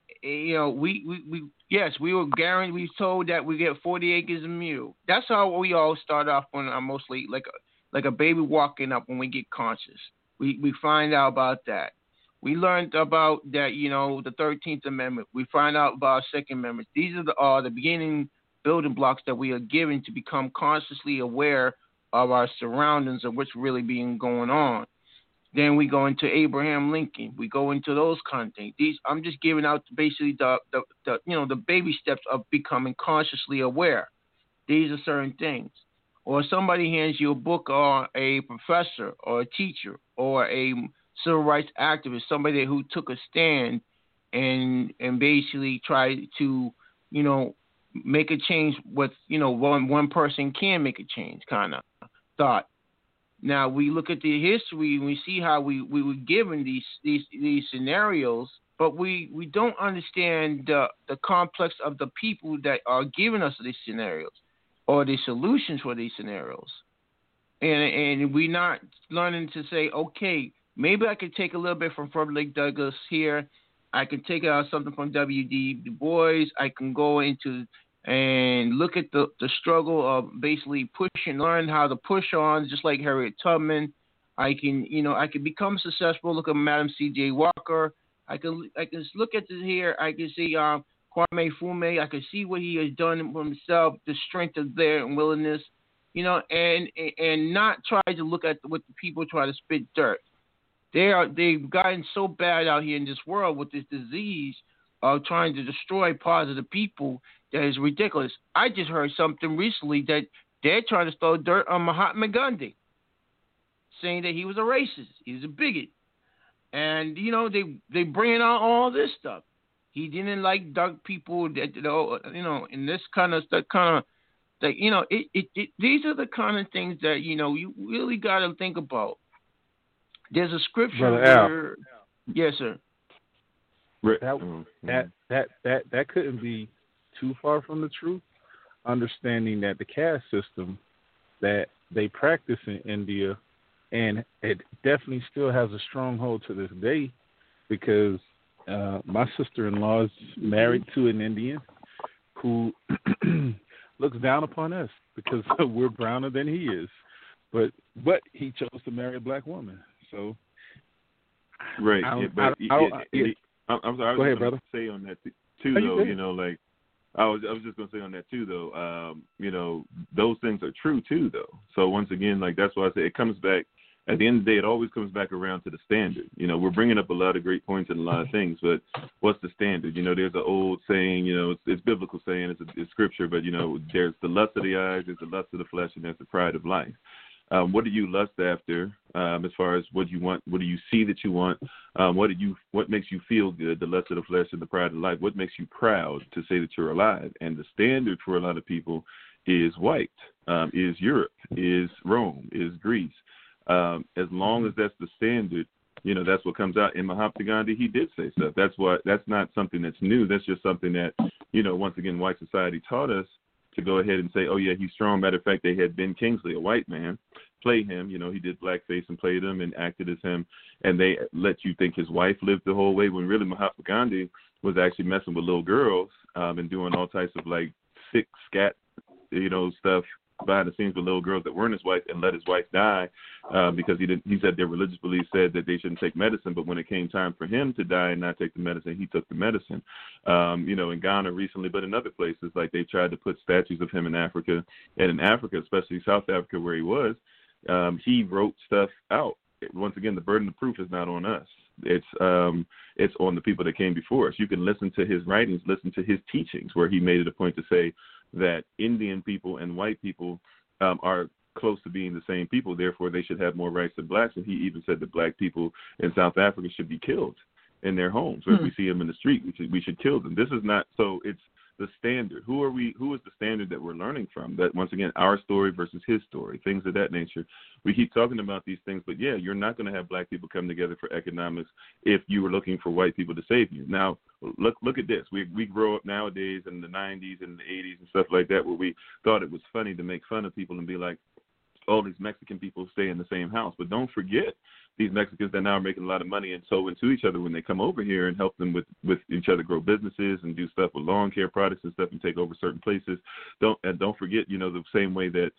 [SPEAKER 6] guaranteed. We told that we get 40 acres a mule. That's how we all start off when I'm mostly like a baby walking up when we get conscious. We find out about that. We learned about that, the 13th Amendment. We find out about Second Amendment. These are the beginning building blocks that we are given to become consciously aware of our surroundings and what's really being going on. Then we go into Abraham Lincoln. We go into those kind of things. I'm just giving out basically the baby steps of becoming consciously aware. These are certain things. Or somebody hands you a book, or a professor or a teacher or a civil rights activist, somebody who took a stand and basically tried to, make a change with, one person can make a change kind of thought. Now we look at the history and we see how we were given these scenarios, but we don't understand the complex of the people that are giving us these scenarios or the solutions for these scenarios. And we're not learning to say, okay, maybe I could take a little bit from Frederick Douglass here. I can take something from W.D. Du Bois. I can go into and look at the struggle of basically learn how to push on, just like Harriet Tubman. I can become successful. Look at Madam C.J. Walker. I can look at this here. I can see Kwame Fume. I can see what he has done for himself, the strength of their willingness, and not try to look at what the people try to spit dirt. They've gotten so bad out here in this world with this disease of trying to destroy positive people that is ridiculous. I just heard something recently that they're trying to throw dirt on Mahatma Gandhi, saying that he was a racist, he was a bigot, and they bring out all this stuff. He didn't like dark people that and this kind of stuff, these are the kind of things that you really got to think about. There's a scripture where, yes, sir.
[SPEAKER 8] That couldn't be too far from the truth. Understanding that the caste system that they practice in India, and it definitely still has a stronghold to this day, because my sister-in-law is married to an Indian who looks down upon us because we're browner than he is, but he chose to marry a black woman. So,
[SPEAKER 5] right.
[SPEAKER 8] I'm
[SPEAKER 5] sorry.
[SPEAKER 8] Go ahead, brother.
[SPEAKER 5] Say on that too, though. I was just gonna say on that too, though. Those things are true too, though. So once again, that's why I say it comes back at the end of the day, it always comes back around to the standard. You know, we're bringing up a lot of great points and a lot of things, but what's the standard? You know, there's an old saying, you know, it's biblical saying, it's scripture, but, you know, there's the lust of the eyes, there's the lust of the flesh, and there's the pride of life. What do you lust after as far as what you want? What do you see that you want? What makes you feel good? The lust of the flesh and the pride of life. What makes you proud to say that you're alive? And the standard for a lot of people is white, is Europe, is Rome, is Greece. As long as that's the standard, you know, that's what comes out. And Mahatma Gandhi, he did say stuff. That's not something that's new. That's just something that, you know, once again, white society taught us to go ahead and say, oh, yeah, he's strong. Matter of fact, they had Ben Kingsley, a white man, play him. You know, he did blackface and played him and acted as him. And they let you think his wife lived the whole way when really Mahatma Gandhi was actually messing with little girls and doing all types of, like, sick scat, you know, stuff behind the scenes with little girls that weren't his wife and let his wife die because he said their religious beliefs said that they shouldn't take medicine, but when it came time for him to die and not take the medicine, he took the medicine. You know, in Ghana recently, but in other places, like they tried to put statues of him in Africa, and in Africa, especially South Africa where he was, he wrote stuff out. Once again, the burden of proof is not on us. It's on the people that came before us. You can listen to his writings, listen to his teachings, where he made it a point to say that Indian people and white people are close to being the same people, therefore they should have more rights than blacks. And he even said that black people in South Africa should be killed in their homes, or if we see them in the street, we should kill them. This is not, so it's the standard. Who is the standard that we're learning from? That, once again, our story versus his story, things of that nature. We keep talking about these things, but yeah, you're not going to have black people come together for economics if you were looking for white people to save you. Now, look at this. We grow up nowadays in the 90s and the 80s and stuff like that, where we thought it was funny to make fun of people and be like, oh, these Mexican people stay in the same house. But don't forget, these Mexicans that now are making a lot of money and so into each other when they come over here and help them with each other grow businesses and do stuff with lawn care products and stuff and take over certain places. Don't forget, you know, the same way that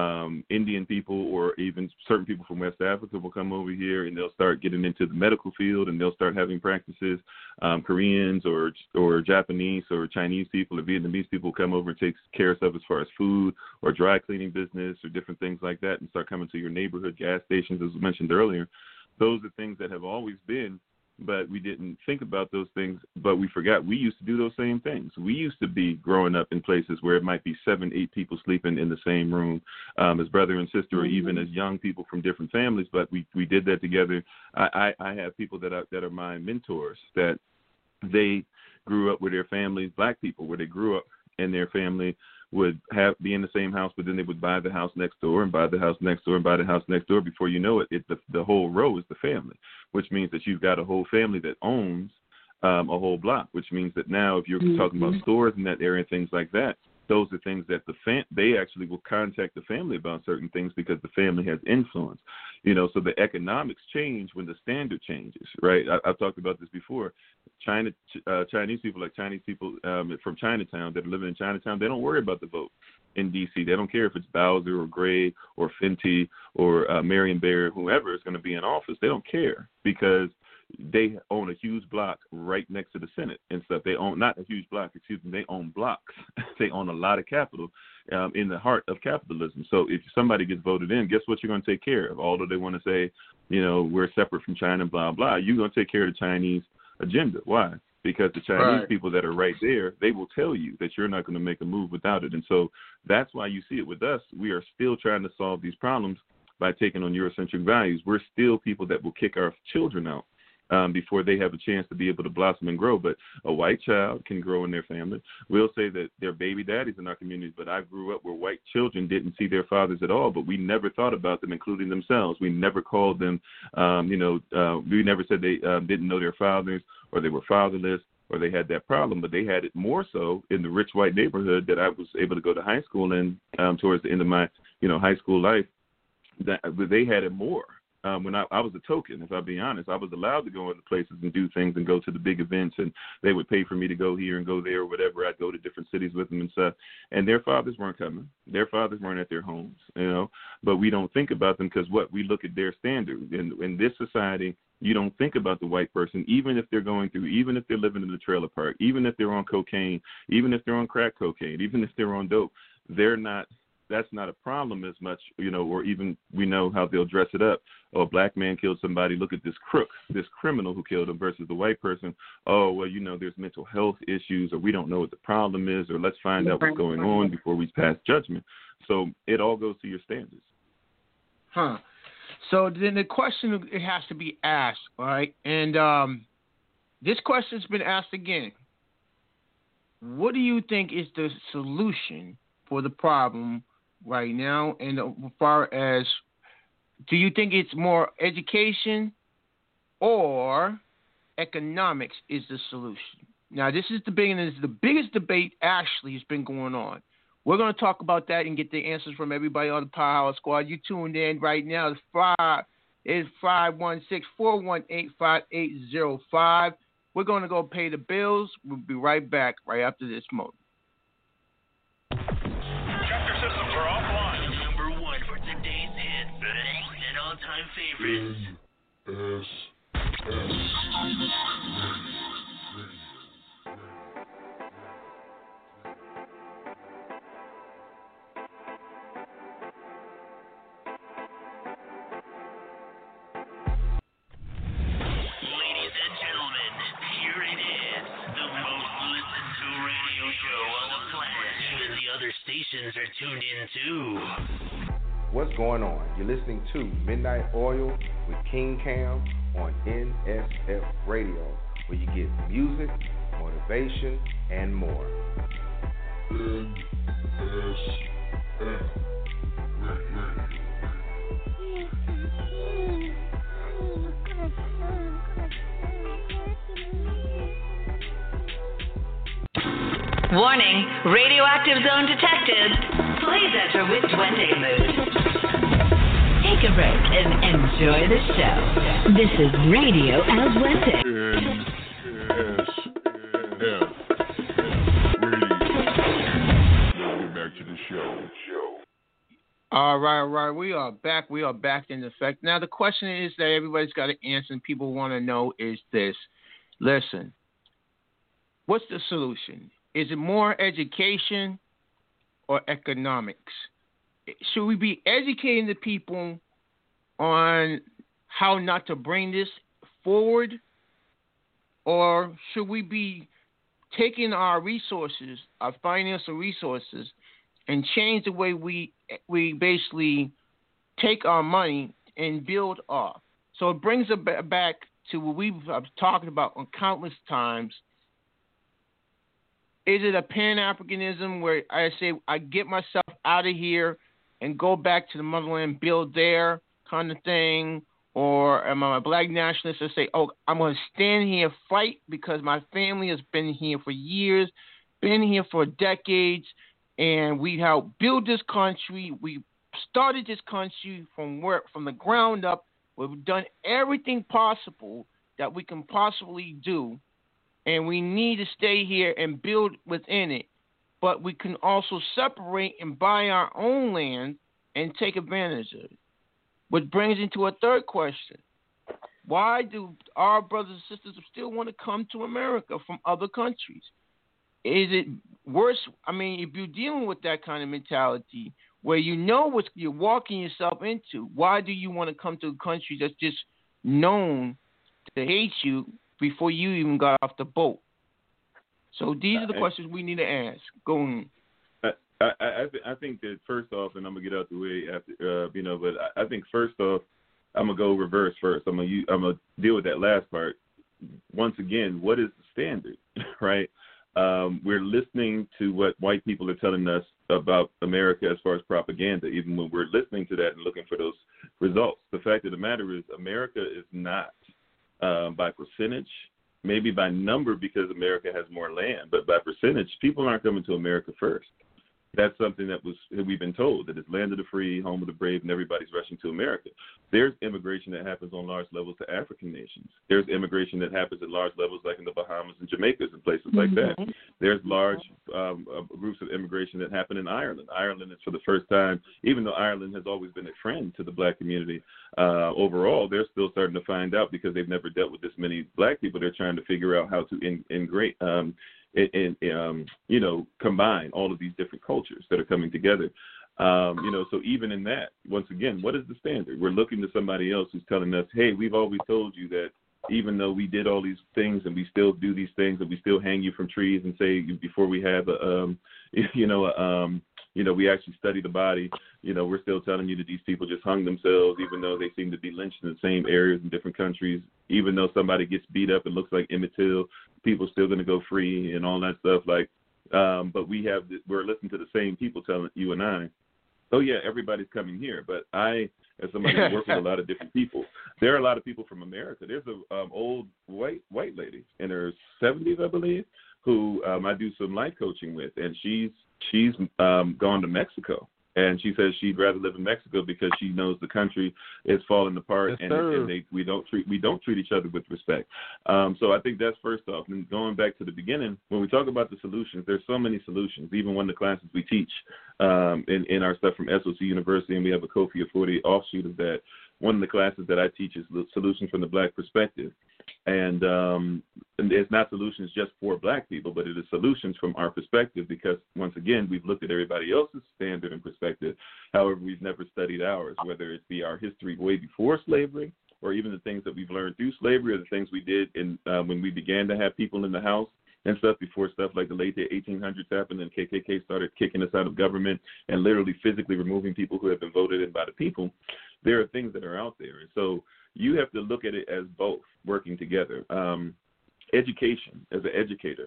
[SPEAKER 5] Indian people or even certain people from West Africa will come over here and they'll start getting into the medical field and they'll start having practices. Koreans or Japanese or Chinese people or Vietnamese people come over and take care of stuff as far as food or dry cleaning business or different things like that and start coming to your neighborhood gas stations, as mentioned earlier. Those are things that have always been, but we didn't think about those things, but we forgot we used to do those same things. We used to be growing up in places where it might be 7, 8 people sleeping in the same room as brother and sister or even as young people from different families, but we did that together. I have people that are my mentors that they grew up with their families, black people, where they grew up and their family would be in the same house, but then they would buy the house next door and buy the house next door and buy the house next door. Before you know it, the whole row is the family, which means that you've got a whole family that owns a whole block, which means that now if you're talking about stores in that area and things like that, those are things that they actually will contact the family about certain things because the family has influence. You know, so the economics change when the standard changes, right? I've talked about this before. Chinese people, like Chinese people from Chinatown that are living in Chinatown, they don't worry about the vote in D.C. They don't care if it's Bowser or Gray or Fenty or Marion Barry, whoever is going to be in office. They don't care because they own a huge block right next to the Senate and stuff. They own, not a huge block, they own blocks. They own a lot of capital in the heart of capitalism. So if somebody gets voted in, guess what you're going to take care of? Although they want to say, you know, we're separate from China, blah, blah, you're going to take care of the Chinese agenda. Why? Because the Chinese people that are right there, they will tell you that you're not going to make a move without it. And so that's why you see it with us. We are still trying to solve these problems by taking on Eurocentric values. We're still people that will kick our children out before they have a chance to be able to blossom and grow. But a white child can grow in their family. We'll say that they're baby daddies in our communities, but I grew up where white children didn't see their fathers at all, but we never thought about them, including themselves. We never called them, we never said they didn't know their fathers or they were fatherless or they had that problem, but they had it more so in the rich white neighborhood that I was able to go to high school in towards the end of my, high school life. That they had it more. When I was a token, if I'll be honest, I was allowed to go into places and do things and go to the big events, and they would pay for me to go here and go there or whatever. I'd go to different cities with them and stuff, and their fathers weren't coming. Their fathers weren't at their homes, but we don't think about them because we look at their standard. In this society, you don't think about the white person, even if they're going through, even if they're living in the trailer park, even if they're on cocaine, even if they're on crack cocaine, even if they're on dope, they're not that's not a problem as much, or even we know how they'll dress it up. Oh, a black man killed somebody. Look at this crook, this criminal who killed him, versus the white person. Oh, well, there's mental health issues, or we don't know what the problem is, or let's find out what's going on before we pass judgment. So it all goes to your standards.
[SPEAKER 6] Huh. So then the question, it has to be asked, right? And this question's been asked again. What do you think is the solution for the problem right now? And as far as, do you think it's more education or economics is the solution? Now, this is the biggest debate actually has been going on. We're going to talk about that and get the answers from everybody on the Powerhouse Squad. You tuned in right now. It's 516-418-5805. We're going to go pay the bills. We'll be right back right after this moment.
[SPEAKER 9] Chapter systems are offline. Number one for today's hit and all-time favorite. Stations are tuned in too.
[SPEAKER 10] What's going on? You're listening to Midnight Oil with King Cam on NSF Radio, where you get music, motivation, and more. NSF
[SPEAKER 2] Warning, radioactive zone detected. Please enter with Duende mode. Take a break and enjoy the show. This is Radio El Duende.
[SPEAKER 3] Let's get back to the show.
[SPEAKER 6] All right. We are back in effect. Now, the question is that everybody's got to answer and people want to know is this. Listen, what's the solution? Is it more education or economics? Should we be educating the people on how not to bring this forward? Or should we be taking our resources, our financial resources, and change the way we basically take our money and build off? So it brings it back to what we've talked about on countless times. Is it a Pan-Africanism where I say I get myself out of here and go back to the motherland, build there kind of thing? Or am I a black nationalist and say, oh, I'm going to stand here, fight because my family has been here for years, been here for decades, and we helped build this country. We started this country from the ground up. We've done everything possible that we can possibly do. And we need to stay here and build within it. But we can also separate and buy our own land and take advantage of it. Which brings into a third question. Why do our brothers and sisters still want to come to America from other countries? Is it worse? I mean, if you're dealing with that kind of mentality where you know what you're walking yourself into, why do you want to come to a country that's just known to hate you before you even got off the boat? So these are the questions we need to ask. Go on.
[SPEAKER 5] I think that first off, and I'm gonna get out the way after, but I think first off, I'm gonna go reverse first. I'm gonna deal with that last part. Once again, what is the standard, right? We're listening to what white people are telling us about America as far as propaganda, even when we're listening to that and looking for those results. The fact of the matter is America is not by percentage, maybe by number because America has more land, but by percentage, people aren't coming to America first. That's something that we've been told, that it's land of the free, home of the brave, and everybody's rushing to America. There's immigration that happens on large levels to African nations. There's immigration that happens at large levels like in the Bahamas and Jamaicas and places like that. There's large groups of immigration that happen in Ireland. Ireland is for the first time, even though Ireland has always been a friend to the black community, overall, they're still starting to find out because they've never dealt with this many black people. They're trying to figure out how to integrate combine all of these different cultures that are coming together. So even in that, once again, what is the standard? We're looking to somebody else who's telling us, hey, we've always told you that even though we did all these things and we still do these things and we still hang you from trees and say before we have we actually study the body, we're still telling you that these people just hung themselves, even though they seem to be lynched in the same areas in different countries. Even though somebody gets beat up and looks like Emmett Till, people still going to go free and all that stuff. But we're listening to the same people telling you and I, oh yeah, everybody's coming here. But I, as somebody who works with a lot of different people, there are a lot of people from America. There's a old white lady in her 70s, I believe, who I do some life coaching with, and she's gone to Mexico, and she says she'd rather live in Mexico because she knows the country is falling apart,
[SPEAKER 8] yes,
[SPEAKER 5] and we don't treat each other with respect. So I think that's first off. And going back to the beginning, when we talk about the solutions, there's so many solutions. Even one of the classes we teach in our stuff from SOC University, and we have a Kofi 40 offshoot of that. One of the classes that I teach is Solutions from the Black Perspective. And it's not solutions just for Black people, but it is solutions from our perspective because, once again, we've looked at everybody else's standard and perspective. However, we've never studied ours, whether it be our history way before slavery or even the things that we've learned through slavery or the things we did when we began to have people in the house and stuff before stuff like the late 1800s happened and KKK started kicking us out of government and literally physically removing people who have been voted in by the people. There are things that are out there. And so you have to look at it as both working together. Education as an educator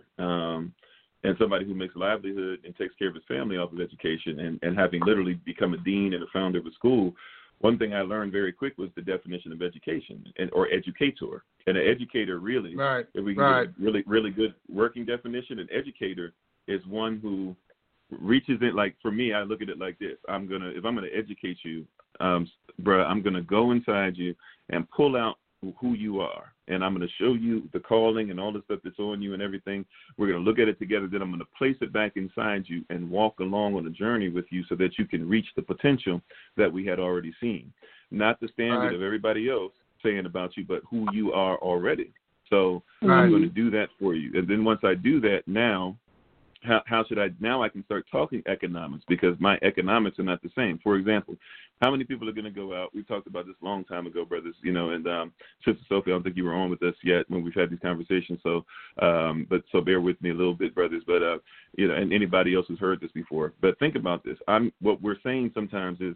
[SPEAKER 5] and somebody who makes a livelihood and takes care of his family off of education and having literally become a dean and a founder of a school, one thing I learned very quick was the definition of education or educator. And an educator really, if we can get a really, really good working definition, an educator is one who reaches in, like for me, I look at it like this. If I'm gonna educate you, bruh, I'm gonna go inside you and pull out who you are, and I'm gonna show you the calling and all the stuff that's on you and everything. We're gonna look at it together. Then I'm gonna place it back inside you and walk along on a journey with you so that you can reach the potential that we had already seen, not the standard of everybody else saying about you, but who you are already. So I'm going to do that for you, and then once I do that, now. How should I now? I can start talking economics because my economics are not the same. For example, how many people are going to go out? We talked about this a long time ago, brothers. And Sister Sophie, I don't think you were on with us yet when we've had these conversations. So, so bear with me a little bit, brothers. But and anybody else who's heard this before. But think about this. What we're saying sometimes is.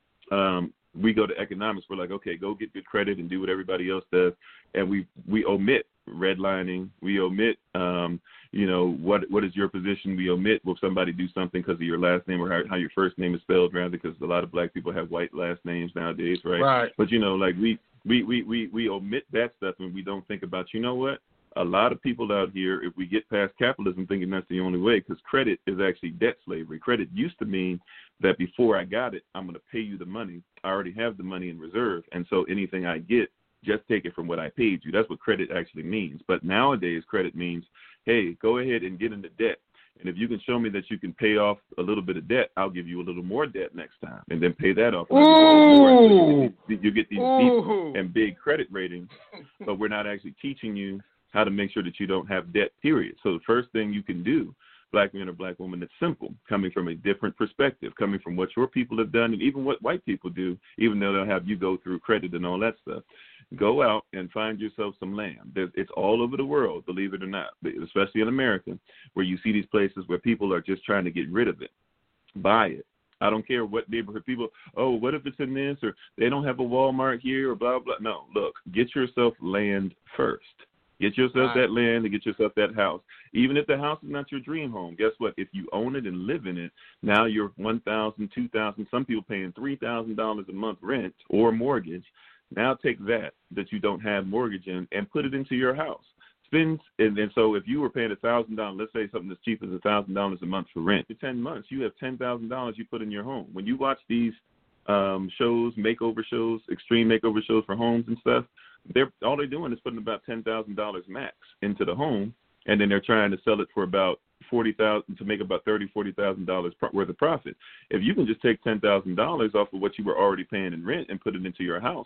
[SPEAKER 5] We go to economics. We're like, okay, go get good credit and do what everybody else does, and we omit redlining. We omit, what is your position? We omit will somebody do something because of your last name or how your first name is spelled, rather, because a lot of Black people have white last names nowadays, right? Right. But we omit that stuff and we don't think about, what? A lot of people out here, if we get past capitalism thinking that's the only way, because credit is actually debt slavery. Credit used to mean that before I got it, I'm going to pay you the money. I already have the money in reserve, and so anything I get, just take it from what I paid you. That's what credit actually means. But nowadays, credit means, hey, go ahead and get into debt. And if you can show me that you can pay off a little bit of debt, I'll give you a little more debt next time, and then pay that off. And you get these deep and big credit ratings, but we're not actually teaching you how to make sure that you don't have debt, period. So the first thing you can do, Black man or Black woman, it's simple, coming from a different perspective, coming from what your people have done and even what white people do, even though they'll have you go through credit and all that stuff. Go out and find yourself some land. It's all over the world, believe it or not, especially in America, where you see these places where people are just trying to get rid of it. Buy it. I don't care what neighborhood people, what if it's in this, or they don't have a Walmart here, or blah, blah. No, look, get yourself land first. Get yourself that land and get yourself that house. Even if the house is not your dream home, guess what? If you own it and live in it, now you're $1,000, $2,000, some people paying $3,000 a month rent or mortgage. Now take that you don't have mortgage in and put it into your house. And so if you were paying $1,000, let's say something as cheap as $1,000 a month for rent, for 10 months, you have $10,000 you put in your home. When you watch these shows, makeover shows, extreme makeover shows for homes and stuff, all they're doing is putting about $10,000 max into the home, and then they're trying to sell it for about $40,000 to make about $40,000 worth of profit. If you can just take $10,000 off of what you were already paying in rent and put it into your house,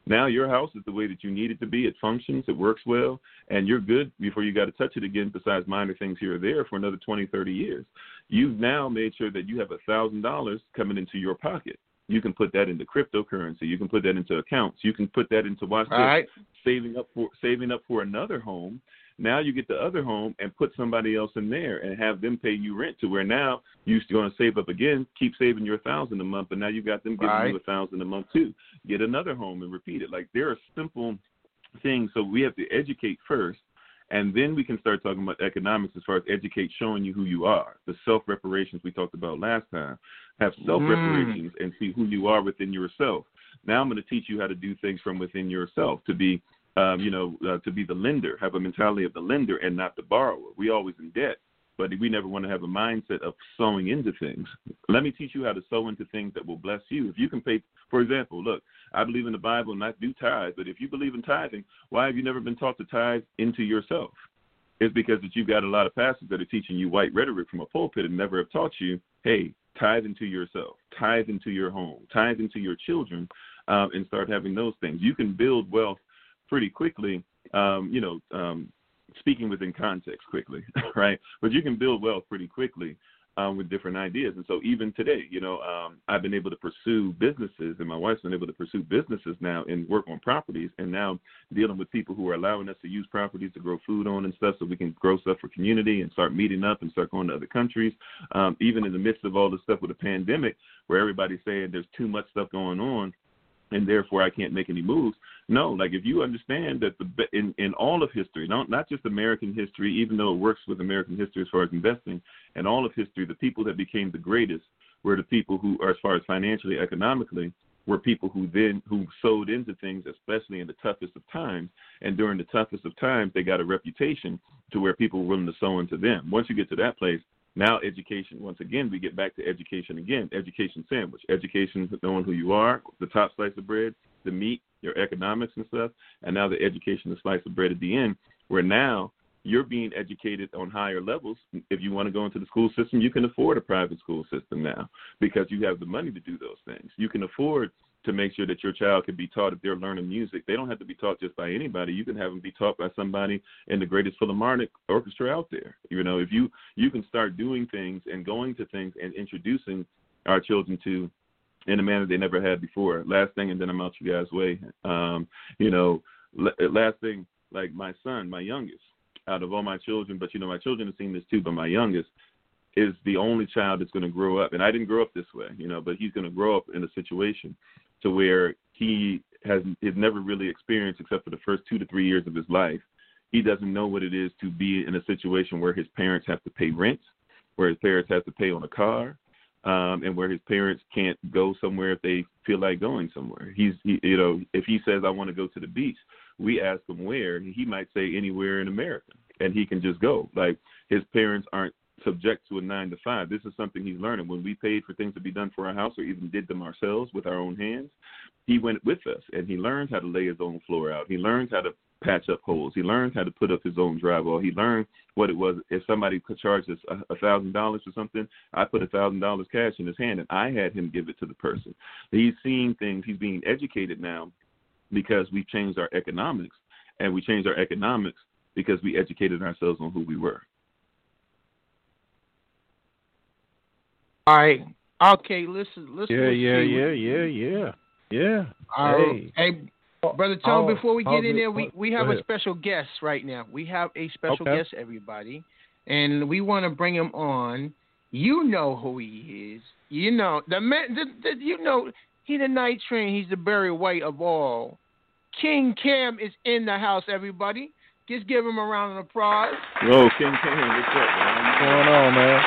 [SPEAKER 5] Now your house is the way that you need it to be. It functions, it works well, and you're good before you got to touch it again, besides minor things here or there, for another 20, 30 years. You've now made sure that you have $1,000 coming into your pocket. You can put that into cryptocurrency. You can put that into accounts. You can put that into, watch this, saving up for another home. Now you get the other home and put somebody else in there and have them pay you rent, to where now you're going to save up again, keep saving your $1,000 a month, but now you got them giving you $1,000 a month too. Get another home and repeat it. Like, there are simple things. So we have to educate first, and then we can start talking about economics as far as educate, showing you who you are. The self-reparations we talked about last time. Have self-reparations and see who you are within yourself. Now I'm going to teach you how to do things from within yourself, to be to be the lender, have a mentality of the lender and not the borrower. We always in debt, but we never want to have a mindset of sowing into things. Let me teach you how to sow into things that will bless you. If you can pay, for example, look, I believe in the Bible and I do tithe, but if you believe in tithing, why have you never been taught to tithe into yourself? It's because that you've got a lot of pastors that are teaching you white rhetoric from a pulpit and never have taught you, hey, tithe into yourself, tithe into your home, tithe into your children, and start having those things. You can build wealth pretty quickly, speaking within context quickly, right? But you can build wealth pretty quickly with different ideas. And so even today, I've been able to pursue businesses, and my wife's been able to pursue businesses now and work on properties, and now dealing with people who are allowing us to use properties to grow food on and stuff, so we can grow stuff for community and start meeting up and start going to other countries. Even in the midst of all this stuff with the pandemic, where everybody's saying there's too much stuff going on, and therefore I can't make any moves. No, like, if you understand that in all of history, not just American history, even though it works with American history as far as investing, in all of history, the people that became the greatest were the people who, as far as financially, economically, were people who sowed into things, especially in the toughest of times. And during the toughest of times, they got a reputation to where people were willing to sow into them. Once you get to that place, now education, once again, we get back to education again, education sandwich. Education is knowing who you are, the top slice of bread, the meat, your economics and stuff, and now the education, the slice of bread at the end, where now you're being educated on higher levels. If you want to go into the school system, you can afford a private school system now because you have the money to do those things. You can afford to make sure that your child can be taught if they're learning music. They don't have to be taught just by anybody. You can have them be taught by somebody in the greatest Philharmonic orchestra out there. If you can start doing things and going to things and introducing our children to in a manner they never had before. Last thing, and then I'm out you guys' way. Last thing, like my son, my youngest, out of all my children, but my children have seen this too, but my youngest is the only child that's going to grow up, and I didn't grow up this way, but he's going to grow up in a situation to where he has never really experienced, except for the first 2 to 3 years of his life. He doesn't know what it is to be in a situation where his parents have to pay rent, where his parents have to pay on a car, and where his parents can't go somewhere if they feel like going somewhere. If he says, I want to go to the beach, we ask him where, he might say anywhere in America, and he can just go. Like, his parents aren't subject to a 9 to 5. This is something he's learning. When we paid for things to be done for our house or even did them ourselves with our own hands, he went with us, and he learned how to lay his own floor out. He learned how to patch up holes. He learned how to put up his own drywall. He learned what it was. If somebody could charge us $1,000 or something, I put $1,000 cash in his hand, and I had him give it to the person. He's seeing things. He's being educated now because we've changed our economics, and we changed our economics because we educated ourselves on who we were.
[SPEAKER 6] All right. Okay, listen.
[SPEAKER 8] Yeah.
[SPEAKER 6] Hey, Brother Tone, before we get in there, we have a special guest right now. We have a special guest, everybody, and we want to bring him on. You know who he is. You know, the man, he the night train. He's the Barry White of all. King Cam is in the house, everybody. Just give him a round of applause.
[SPEAKER 5] Yo, King Cam, what's up, man?
[SPEAKER 8] What's going on, man?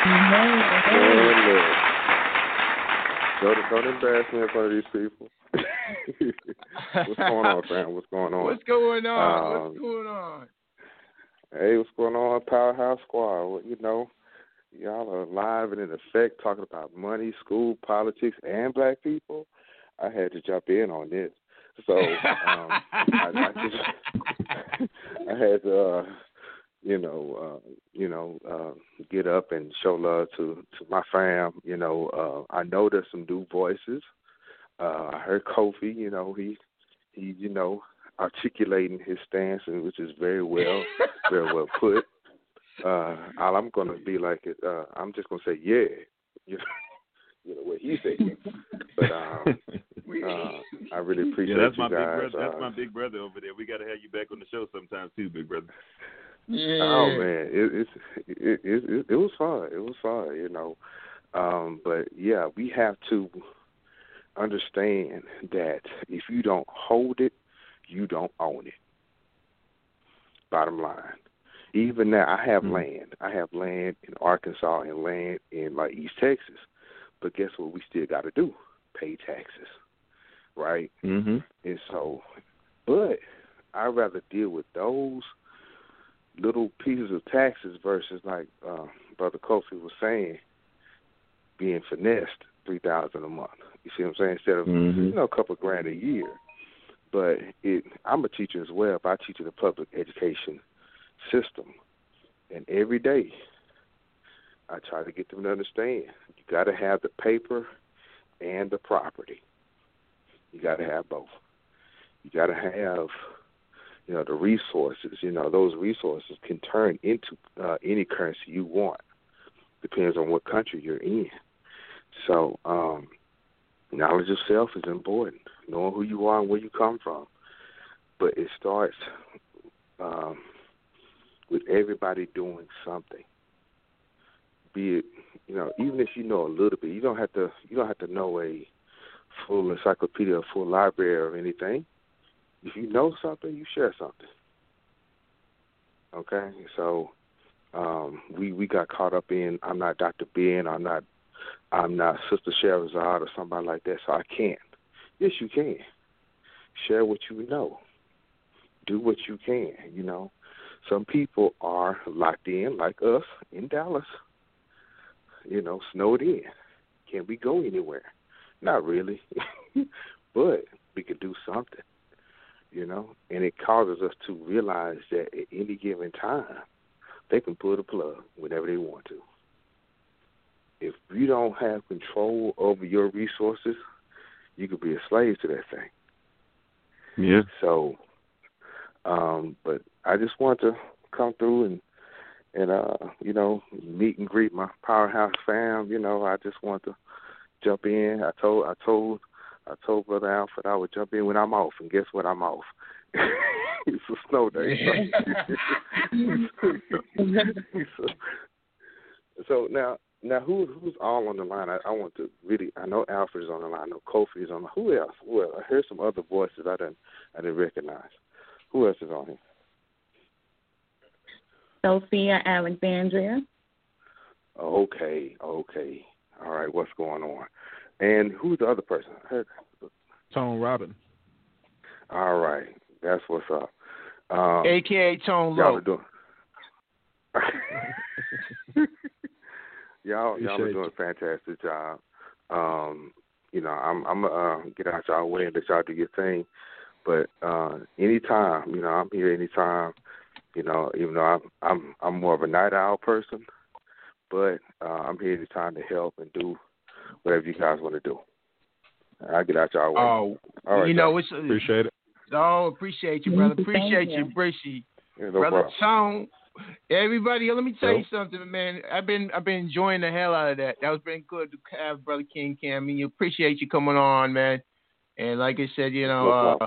[SPEAKER 11] Don't embarrass me in front of these people. What's going on, fam? What's going on?
[SPEAKER 6] What's going on?
[SPEAKER 11] Hey, what's going on, Powerhouse Squad? Well, y'all are live and in effect talking about money, school, politics, and black people. I had to jump in on this. So I had to, get up and show love to my fam. I know there's some new voices. I heard Kofi. he's, articulating his stance, and which is very well put. All I'm gonna be like it. I'm just gonna say, yeah, what he said. But I really appreciate
[SPEAKER 5] that's
[SPEAKER 11] you
[SPEAKER 5] my
[SPEAKER 11] guys.
[SPEAKER 5] Big brother. That's my big brother over there. We got to have you back on the show sometime too, big brother.
[SPEAKER 6] Yeah.
[SPEAKER 11] Oh man, it was fun. It was fun, but yeah, we have to understand that if you don't hold it, you don't own it. Bottom line. Even now, I have land. I have land in Arkansas and land in East Texas. But guess what? We still got to do? Pay taxes, right?
[SPEAKER 5] Mm-hmm.
[SPEAKER 11] And so, but I'd rather deal with those little pieces of taxes versus Brother Kofi was saying, being finessed $3,000 a month. You see what I'm saying? Instead of a couple of grand a year. But I'm a teacher as well. But I teach in the public education system, and every day I try to get them to understand you got to have the paper and the property. You got to have both. You got to have the resources. Those resources can turn into any currency you want. Depends on what country you're in. So knowledge of self is important. Knowing who you are and where you come from. But it starts with everybody doing something. Be it, even if you know a little bit, you don't have to know a full encyclopedia, a full library or anything. If you know something, you share something. Okay? So we got caught up in I'm not Dr. Ben, I'm not Sister Sherazade or somebody like that, so I can't. Yes, you can. Share what you know. Do what you can, Some people are locked in, like us, in Dallas, snowed in. Can we go anywhere? Not really. But we could do something, And it causes us to realize that at any given time, they can pull the plug whenever they want to. If you don't have control over your resources, you could be a slave to that thing.
[SPEAKER 5] Yeah.
[SPEAKER 11] So, but I just want to come through and meet and greet my Powerhouse fam. I just want to jump in. I told Brother Alfred I would jump in when I'm off, and guess what? I'm off. It's a snow day. So now who's all on the line? I want to really. I know Alfred is on the line. I know Kofi is on the line. Who else? Well, I heard some other voices I didn't recognize. Who else is on here?
[SPEAKER 7] Sophia Alexandria.
[SPEAKER 11] Okay. All right, what's going on? And who's the other person? I heard
[SPEAKER 8] Tone Robin.
[SPEAKER 11] All right, that's what's up.
[SPEAKER 6] AKA Tone
[SPEAKER 11] Y'all
[SPEAKER 6] Low.
[SPEAKER 11] are doing. y'all are doing a fantastic job. I'm gonna get out y'all way and let y'all do your thing. But anytime, I'm here anytime. Even though I'm more of a night owl person, but I'm here anytime to help and do whatever you guys want to do. I'll get out y'all way.
[SPEAKER 6] Oh,
[SPEAKER 11] all right,
[SPEAKER 6] it's
[SPEAKER 8] appreciate it.
[SPEAKER 6] Oh, appreciate you, brother. Appreciate you.
[SPEAKER 11] Yeah, no
[SPEAKER 6] brother
[SPEAKER 11] problem.
[SPEAKER 6] Tone. Everybody, let me tell you something, man. I've been enjoying the hell out of that. That was been good to have Brother King Cam. I appreciate you coming on, man. And like I said, and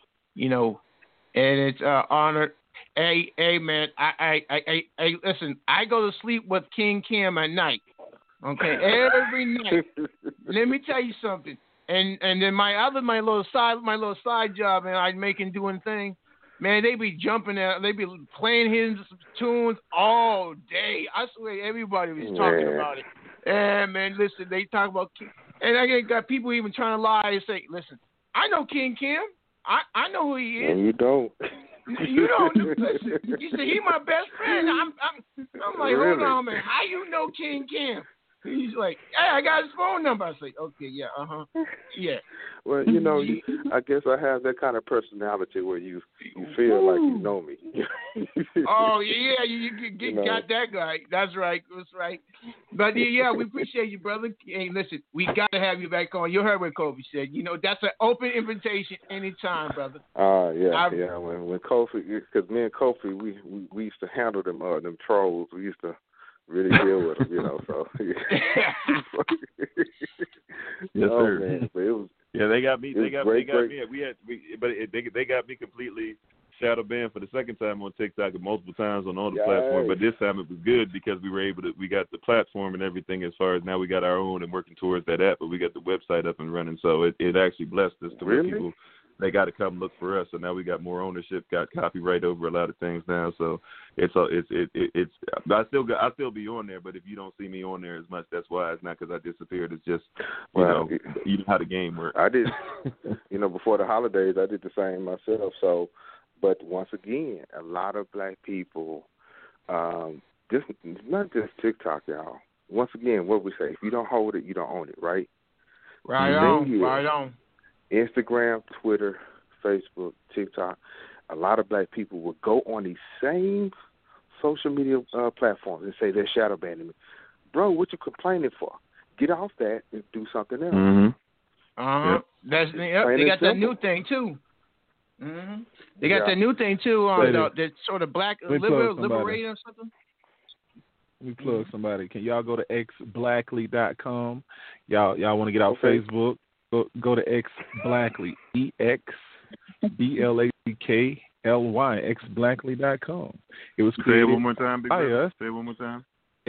[SPEAKER 6] it's honored. Hey, man, I listen. I go to sleep with King Cam at night. Okay, every night. Let me tell you something. And then my little side job, man, I making doing things. Man, they be jumping out. They be playing his tunes all day. I swear, everybody was talking about it. And man, listen, they talk about King. And I got people even trying to lie and say, listen, I know King Cam. I know who he is.
[SPEAKER 11] And you don't.
[SPEAKER 6] You don't. Listen, you say he my best friend. I'm like,
[SPEAKER 11] really?
[SPEAKER 6] hold on, man. How you know King Cam? He's like, hey, I got his phone number. I was like, okay, yeah, yeah.
[SPEAKER 11] Well, I guess I have that kind of personality where you feel like you know me.
[SPEAKER 6] Oh yeah, you got that guy. That's right. But yeah, we appreciate you, brother. Hey, listen, we got to have you back on. You heard what Kofi said. That's an open invitation anytime, brother.
[SPEAKER 11] Yeah. When Kofi, because me and Kofi, we used to handle them trolls. We used to really deal with them, So
[SPEAKER 5] yes, sir.
[SPEAKER 11] Man, but it was.
[SPEAKER 5] Yeah, they got me. They got me. They got me completely shadow banned for the second time on TikTok and multiple times on all the platforms. But this time it was good because we got the platform and everything as far as now we got our own and working towards that app, but we got the website up and running. So it actually blessed us to where people, they got to come look for us. So now we got more ownership, got copyright over a lot of things now. So it's I still be on there, but if you don't see me on there as much, that's why. It's not because I disappeared. It's just you know how the game works.
[SPEAKER 11] I did, before the holidays, I did the same myself. So, but once again, a lot of black people, just not just TikTok, y'all. Once again, what we say: if you don't hold it, you don't own it, right?
[SPEAKER 6] Right on.
[SPEAKER 11] Instagram, Twitter, Facebook, TikTok, a lot of black people will go on these same social media platforms and say they're shadow banning me. Bro, what you complaining for? Get off that and do something else.
[SPEAKER 5] Mm-hmm.
[SPEAKER 6] Yep. They got that new thing too. Mm-hmm. They got that new thing too on the sort of black liberator or something.
[SPEAKER 8] Let me plug somebody. Can y'all go to xblackly.com? Y'all want to get out Facebook? Go to xblackly, EXBLACKLY, xblackly.com. It was created
[SPEAKER 5] Say it one more time, Big Brother.
[SPEAKER 8] us.
[SPEAKER 5] Say it one more time.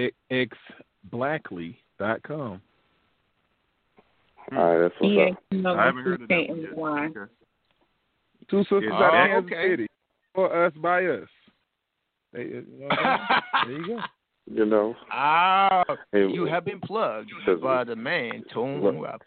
[SPEAKER 8] xblackly.com.
[SPEAKER 11] All right, that's what's up.
[SPEAKER 5] I haven't heard of that one yet. Okay.
[SPEAKER 8] Two sisters out of Kansas City. For us, by us. There you go.
[SPEAKER 6] You have been plugged by the man, Tone Rob.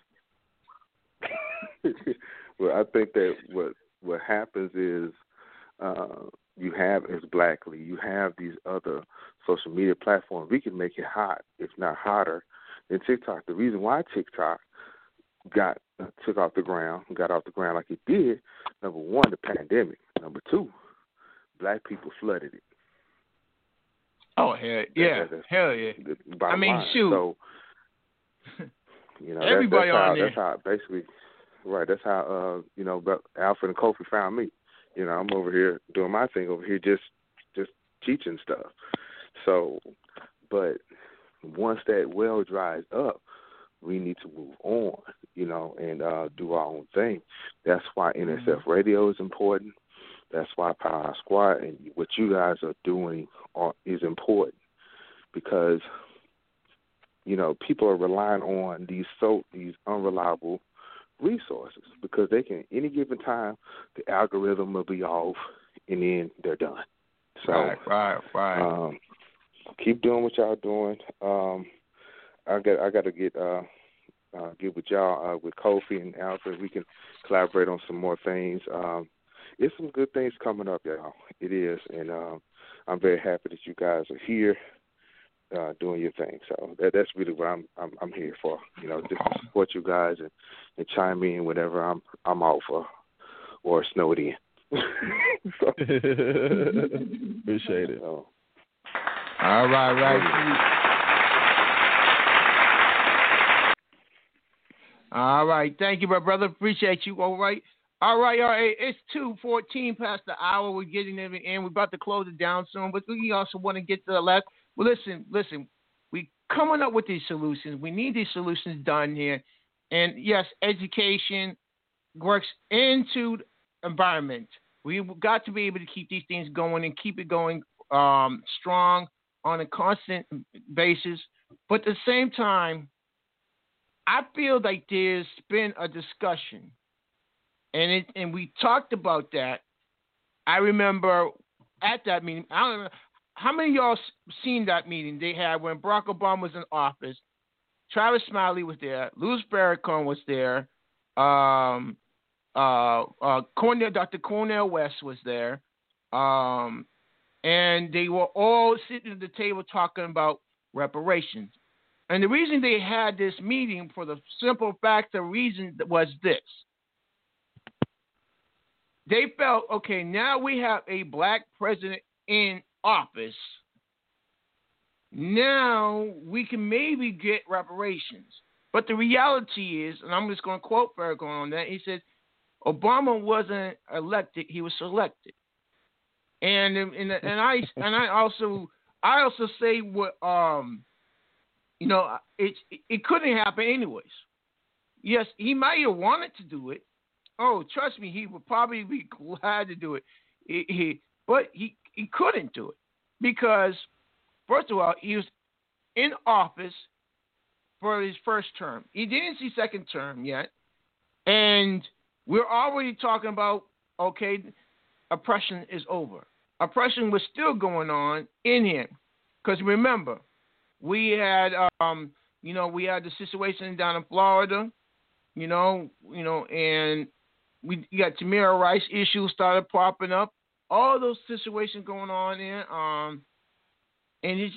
[SPEAKER 11] Well, I think that what happens is you have as Blackly, you have these other social media platforms. We can make it hot, if not hotter, than TikTok. The reason why TikTok got off the ground like it did, number one, the pandemic. Number two, black people flooded it.
[SPEAKER 6] Oh, hell yeah. Hell yeah. I mean, line. Shoot.
[SPEAKER 11] So,
[SPEAKER 6] everybody on there.
[SPEAKER 11] That's how basically, right, that's how, Alfred and Kofi found me. I'm over here doing my thing over here, just teaching stuff. So, but once that well dries up, we need to move on, and do our own thing. That's why NSF Radio is important. That's why Powerhouse Squad and what you guys are doing is important because, people are relying on these unreliable resources because they can, any given time, the algorithm will be off and then they're done. So,
[SPEAKER 6] right.
[SPEAKER 11] Keep doing what y'all doing. I got to get with y'all with Kofi and Alfred. We can collaborate on some more things. It's some good things coming up, y'all. It is, and I'm very happy that you guys are here doing your thing. So that's really what I'm here for. Just to support you guys and chime in whenever I'm off or snowed in.
[SPEAKER 8] Appreciate it.
[SPEAKER 6] All right. All right. Thank you, my brother. Appreciate you. All right. It's 2:14 past the hour. We're getting in, and we're about to close it down soon. But we also want to get to the last. Well, listen. We coming up with these solutions. We need these solutions done here. And yes, education works into the environment. We've got to be able to keep these things going and keep it going strong on a constant basis. But at the same time, I feel like there's been a discussion. And we talked about that. I remember at that meeting, I don't know, how many of y'all seen that meeting they had when Barack Obama was in office? Travis Smiley was there. Louis Farrakhan was there. Dr. Cornel West was there. And they were all sitting at the table talking about reparations. And the reason they had this meeting, for the simple fact, the reason was this. They felt, okay, now we have a black president in office. Now we can maybe get reparations. But the reality is, and I'm just going to quote Farrakhan on that, he said, Obama wasn't elected, he was selected. And I also say what it couldn't happen anyways. Yes, he might have wanted to do it. Oh, trust me, he would probably be glad to do it. But he couldn't do it because, first of all, he was in office for his first term. He didn't see second term yet. And we're already talking about, okay, oppression is over. Oppression was still going on in him. Because remember, we had the situation down in Florida, and we got Tamir Rice issues started popping up. All those situations going on there, and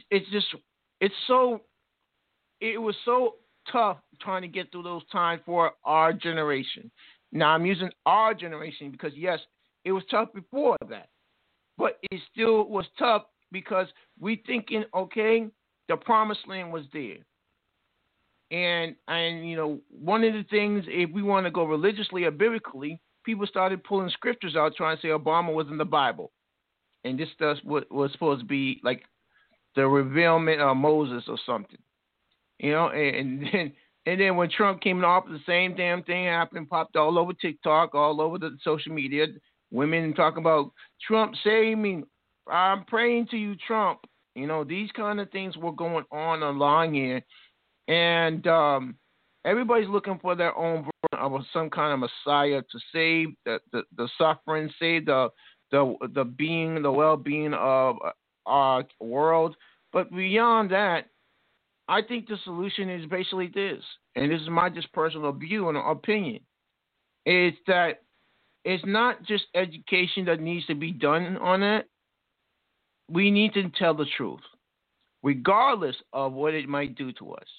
[SPEAKER 6] it was so tough trying to get through those times for our generation. Now I'm using our generation because yes, it was tough before that, but it still was tough because we thinking, okay, the promised land was there. And one of the things, if we want to go religiously or biblically, people started pulling scriptures out trying to say Obama was in the Bible. And this stuff was supposed to be like the revealment of Moses or something. And then when Trump came in office, the same damn thing happened, popped all over TikTok, all over the social media. Women talking about Trump, save me. I'm praying to you, Trump. These kind of things were going on along here. And everybody's looking for their own version of some kind of Messiah to save the suffering, save the being, the well-being of our world. But beyond that, I think the solution is basically this, and this is my just personal view and opinion, is that it's not just education that needs to be done on it. We need to tell the truth, regardless of what it might do to us.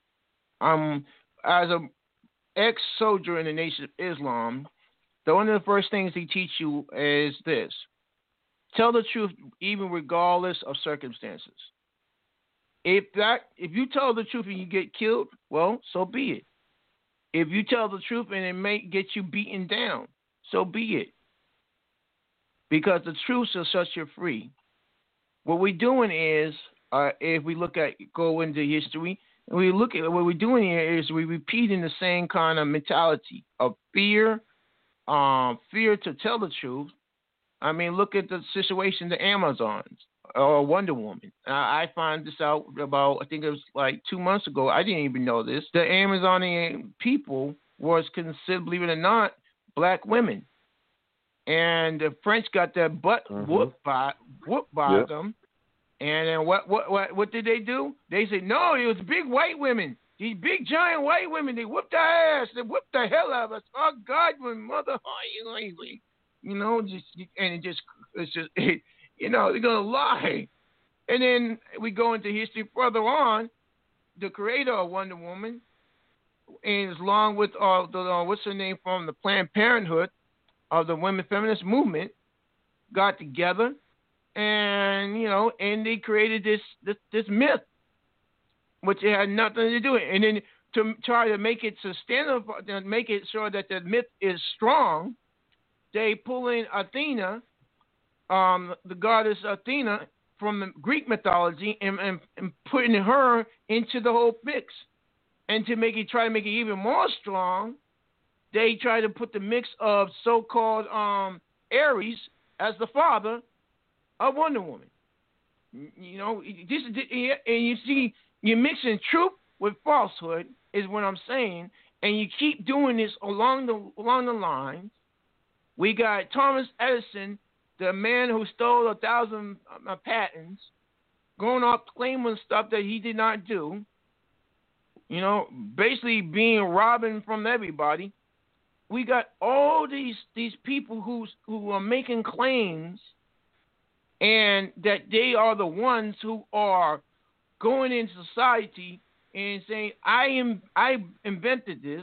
[SPEAKER 6] As an ex-soldier in the Nation of Islam, one of the first things they teach you is this: tell the truth, even regardless of circumstances. If you tell the truth and you get killed, well, so be it. If you tell the truth and it may get you beaten down, so be it. Because the truth shall set you free. What we're doing is, if we go into history, and we look at what we're doing here is we're repeating the same kind of mentality of fear to tell the truth. I mean, look at the situation, the Amazons or Wonder Woman. I found this out about, I think it was like 2 months ago. I didn't even know this. The Amazonian people was considered, believe it or not, black women. And the French got their butt whooped by them. And then what did they do? They said, no, it was big white women. These big giant white women, they whooped our ass. They whooped the hell out of us. Oh, God, my mother, they're going to lie. And then we go into history further on. The creator of Wonder Woman, and along with what's her name from the Planned Parenthood of the women feminist movement, got together and they created this myth, which it had nothing to do with it. And then to try to make it sustainable, to make it sure that the myth is strong, they pull in Athena, the goddess Athena from the Greek mythology, and putting her into the whole mix. And to try to make it even more strong, they try to put the mix of so-called Ares as the father of Wonder Woman. And you see, you're mixing truth with falsehood, is what I'm saying, and you keep doing this along the lines. We got Thomas Edison, the man who stole 1,000 patents, going off claiming stuff that he did not do. Basically being robbing from everybody. We got all these people who are making claims, and that they are the ones who are going into society and saying, I invented this.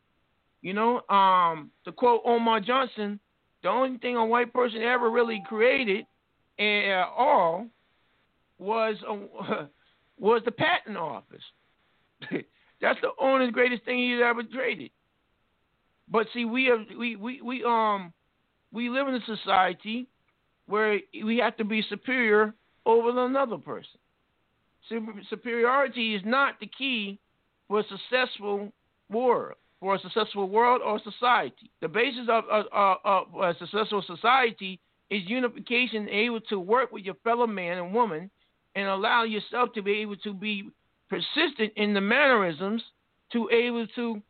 [SPEAKER 6] To quote Omar Johnson, the only thing a white person ever really created at all was the patent office. That's the only greatest thing he's ever created. But see, we live in a society where we have to be superior over another person. Superiority is not the key for a successful world, or society. The basis of a successful society is unification, able to work with your fellow man and woman, and allow yourself to be able to be persistent in the mannerisms, to able to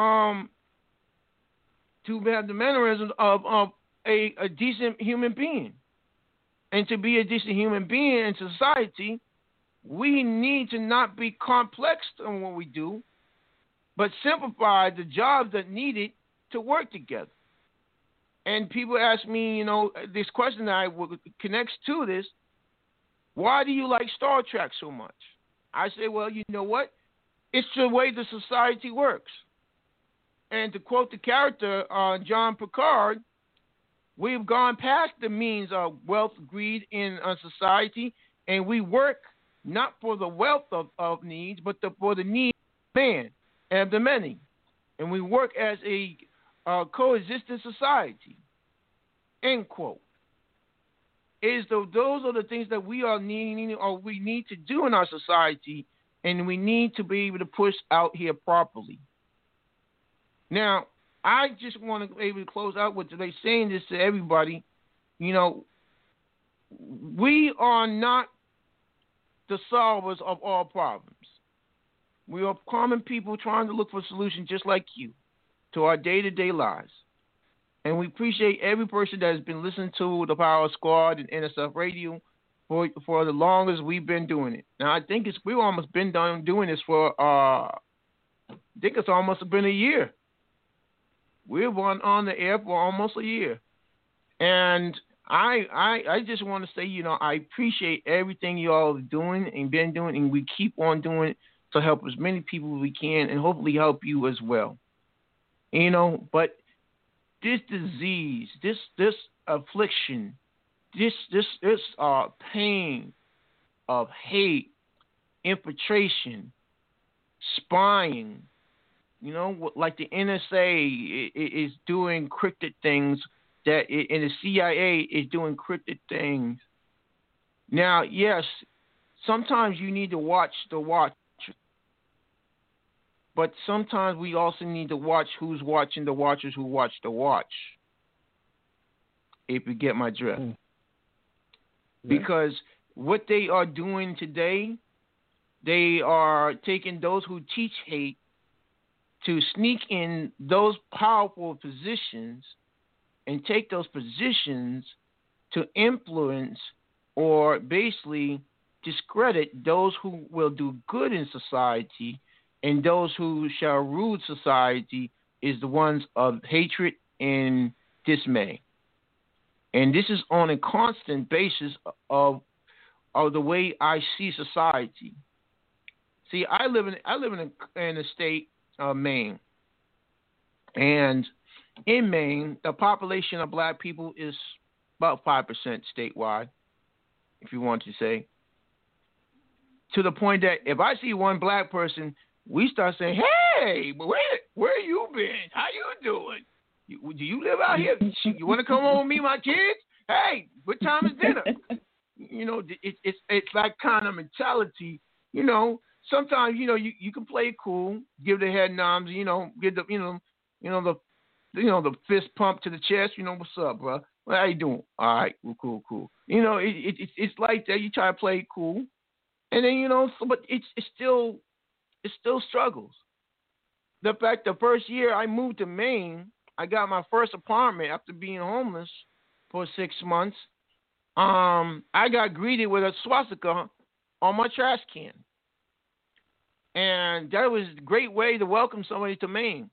[SPEAKER 6] have the mannerisms of a decent human being. And to be a decent human being in society, we need to not be complex in what we do, but simplify the jobs that needed to work together. And people ask me, this question that connects to this: why do you like Star Trek so much? I say, well, you know what? It's the way the society works. And to quote the character John Picard, we've gone past the means of wealth, greed in a society, and we work not for the wealth of needs, but for the needs of man and the many. And we work as a coexistent society. End quote. Those are the things that we are needing, or we need to do in our society, and we need to be able to push out here properly. Now, I just want to be able to close out with today saying this to everybody. We are not the solvers of all problems. We are common people trying to look for solutions just like you to our day-to-day lives. And we appreciate every person that has been listening to the Power Squad and NSF Radio for the longest we've been doing it. Now, I think we've almost been done doing this for, I think it's almost been a year. We've been on the air for almost a year. And I just want to say, I appreciate everything you all are doing and been doing, and we keep on doing it to help as many people as we can, and hopefully help you as well. But this disease, this affliction, this pain of hate, infiltration, spying, like the NSA is doing cryptic things, and the CIA is doing cryptic things. Now, yes, sometimes you need to watch the watcher, but sometimes we also need to watch who's watching the watchers who watch the watch, if you get my drift. Yeah. Because what they are doing today, they are taking those who teach hate to sneak in those powerful positions and take those positions to influence or basically discredit those who will do good in society, and those who shall rule society is the ones of hatred and dismay. And this is on a constant basis of the way I see society. See, I live in a state of Maine, and in Maine, the population of black people is about 5% statewide, if you want to say. To the point that if I see one black person, we start saying, "Hey, where you been? How you doing? Do you live out here? You want to come home with me, my kids? Hey, what time is dinner?" It's that kind of mentality. Sometimes you can play it cool, give the head nods, give the fist pump to the chest. What's up, bro? Well, how you doing? All right, well, cool. It's like that. You try to play it cool, and then but it's still struggles. The fact, the first year I moved to Maine, I got my first apartment after being homeless for 6 months. I got greeted with a swastika on my trash can. And that was a great way to welcome somebody to Maine.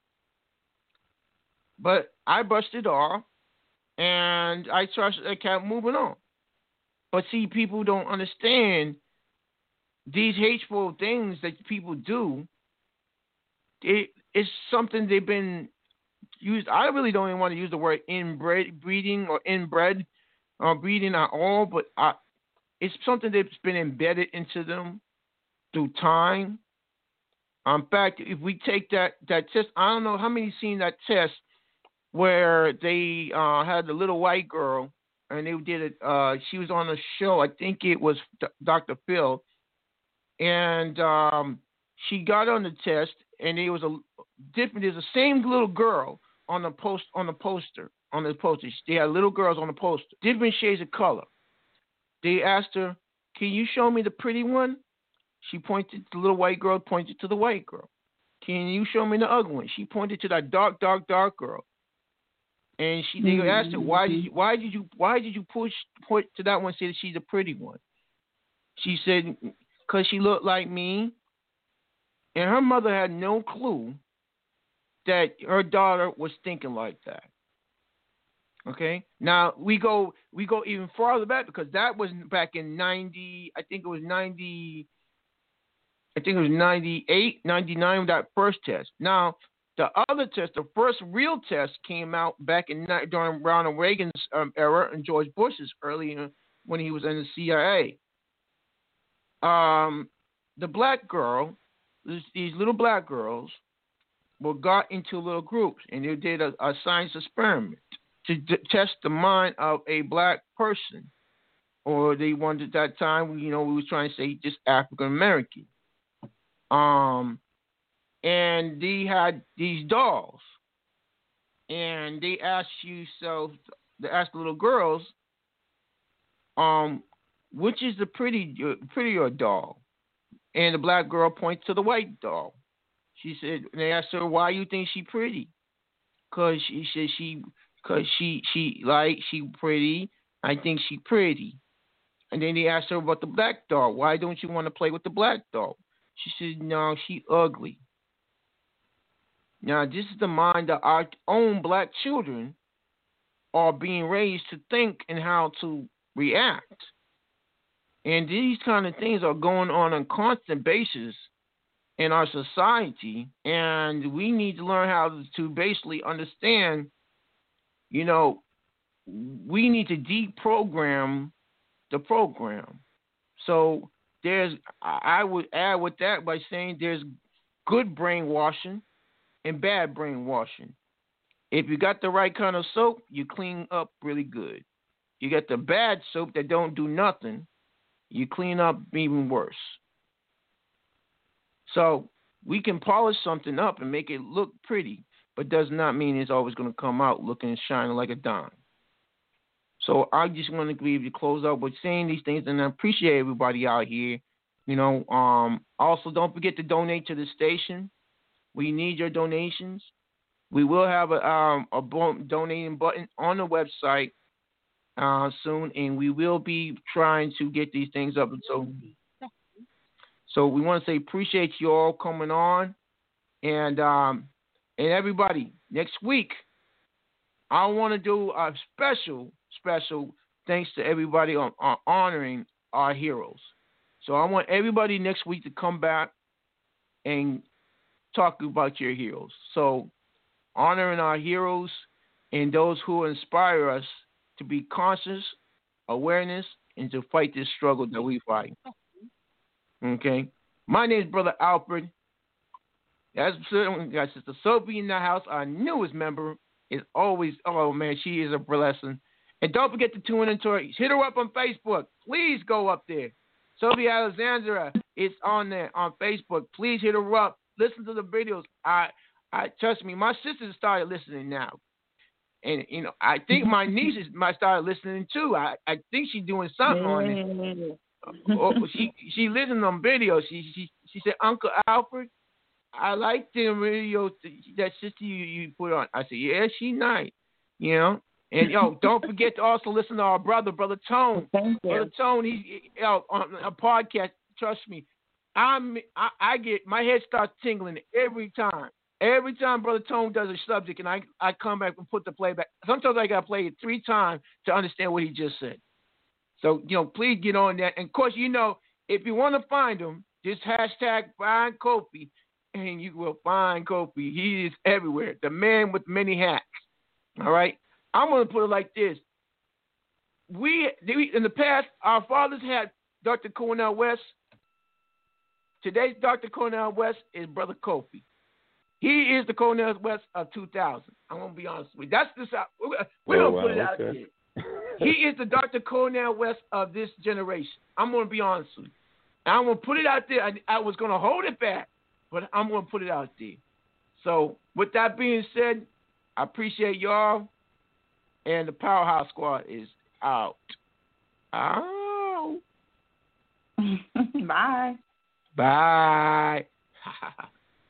[SPEAKER 6] But I brushed it off, and I kept moving on. But see, people don't understand these hateful things that people do, it's something they've been used. I really don't even want to use the word breeding or inbred or breeding at all, but it's something that's been embedded into them through time. In fact, if we take that test, I don't know how many seen that test where they had the little white girl and they did it. She was on a show. I think it was Dr. Phil, and she got on the test, and it was different. There's the same little girl on the poster. They had little girls on the poster, different shades of color. They asked her, "Can you show me the pretty one?" She pointed. The little white girl pointed to the white girl. "Can you show me the ugly one?" She pointed to that dark girl. And they asked her, "Why did you point to that one and say that she's the pretty one?" She said, "Because she looked like me." And her mother had no clue that her daughter was thinking like that. Okay. Now we go even farther back, because that was back in 90. I think it was 98, 99, that first test. Now, the other test, the first real test, came out back during Ronald Reagan's era and George Bush's early when he was in the CIA. The black girl, these little black girls, got into little groups, and they did a science experiment to test the mind of a black person, or they wanted at that time, we were trying to say just African American. And they had these dolls, and they asked they asked the little girls, which is the prettier doll? And the black girl pointed to the white doll. She said, and they asked her, "Why you think she pretty?" Because she said she pretty. I think she pretty. And then they asked her about the black doll. "Why don't you want to play with the black doll?" She said, "No, she ugly." Now, this is the mind that our own black children are being raised to think and how to react. And these kind of things are going on a constant basis in our society, and we need to learn how to basically understand, we need to deprogram the program. So I would add with that by saying there's good brainwashing and bad brainwashing. If you got the right kind of soap, you clean up really good. You got the bad soap that don't do nothing, you clean up even worse. So we can polish something up and make it look pretty, but does not mean it's always going to come out looking and shining like a dime. So I just want to be able to close out with saying these things, and I appreciate everybody out here. Also, don't forget to donate to the station. We need your donations. We will have a donating button on the website soon, and we will be trying to get these things up. So we want to say appreciate you all coming on, and everybody, next week I want to do a special thanks to everybody on honoring our heroes. So I want everybody next week to come back and talk about your heroes. So honoring our heroes and those who inspire us to be conscious, awareness, and to fight this struggle that we fight. Okay? My name is Brother Alfred. That's Sister Sophie in the house. Our newest member is always, oh man, she is a blessing. And don't forget to tune into her. Hit her up on Facebook. Please go up there. Sophie Alexandra is on there on Facebook. Please hit her up. Listen to the videos. I trust me, my sister started listening now. And, I think my nieces might start listening too. I think she's doing something on it. She listened on videos. She said, "Uncle Alfred, I like the video that sister you put on." I said, "Yeah, she nice." And don't forget to also listen to our brother Tone. Brother Tone, he's on a podcast. Trust me, I get my head starts tingling every time. Every time Brother Tone does a subject, and I come back and put the playback. Sometimes I gotta play it 3 times to understand what he just said. So please get on that. And of course, If you want to find him, just hashtag find Kofi, and you will find Kofi. He is everywhere. The man with many hats. All right? I'm going to put it like this. We in the past, our fathers had Dr. Cornel West. Today's Dr. Cornel West is Brother Kofi. He is the Cornel West of 2000. I'm going to be honest with you. That's this. We're going to put it out there. He is the Dr. Cornel West of this generation. I'm going to be honest with you. And I'm going to put it out there. I was going to hold it back, but I'm going to put it out there. So with that being said, I appreciate y'all. And the Powerhouse Squad is out. Ow.
[SPEAKER 7] Bye.
[SPEAKER 6] Bye.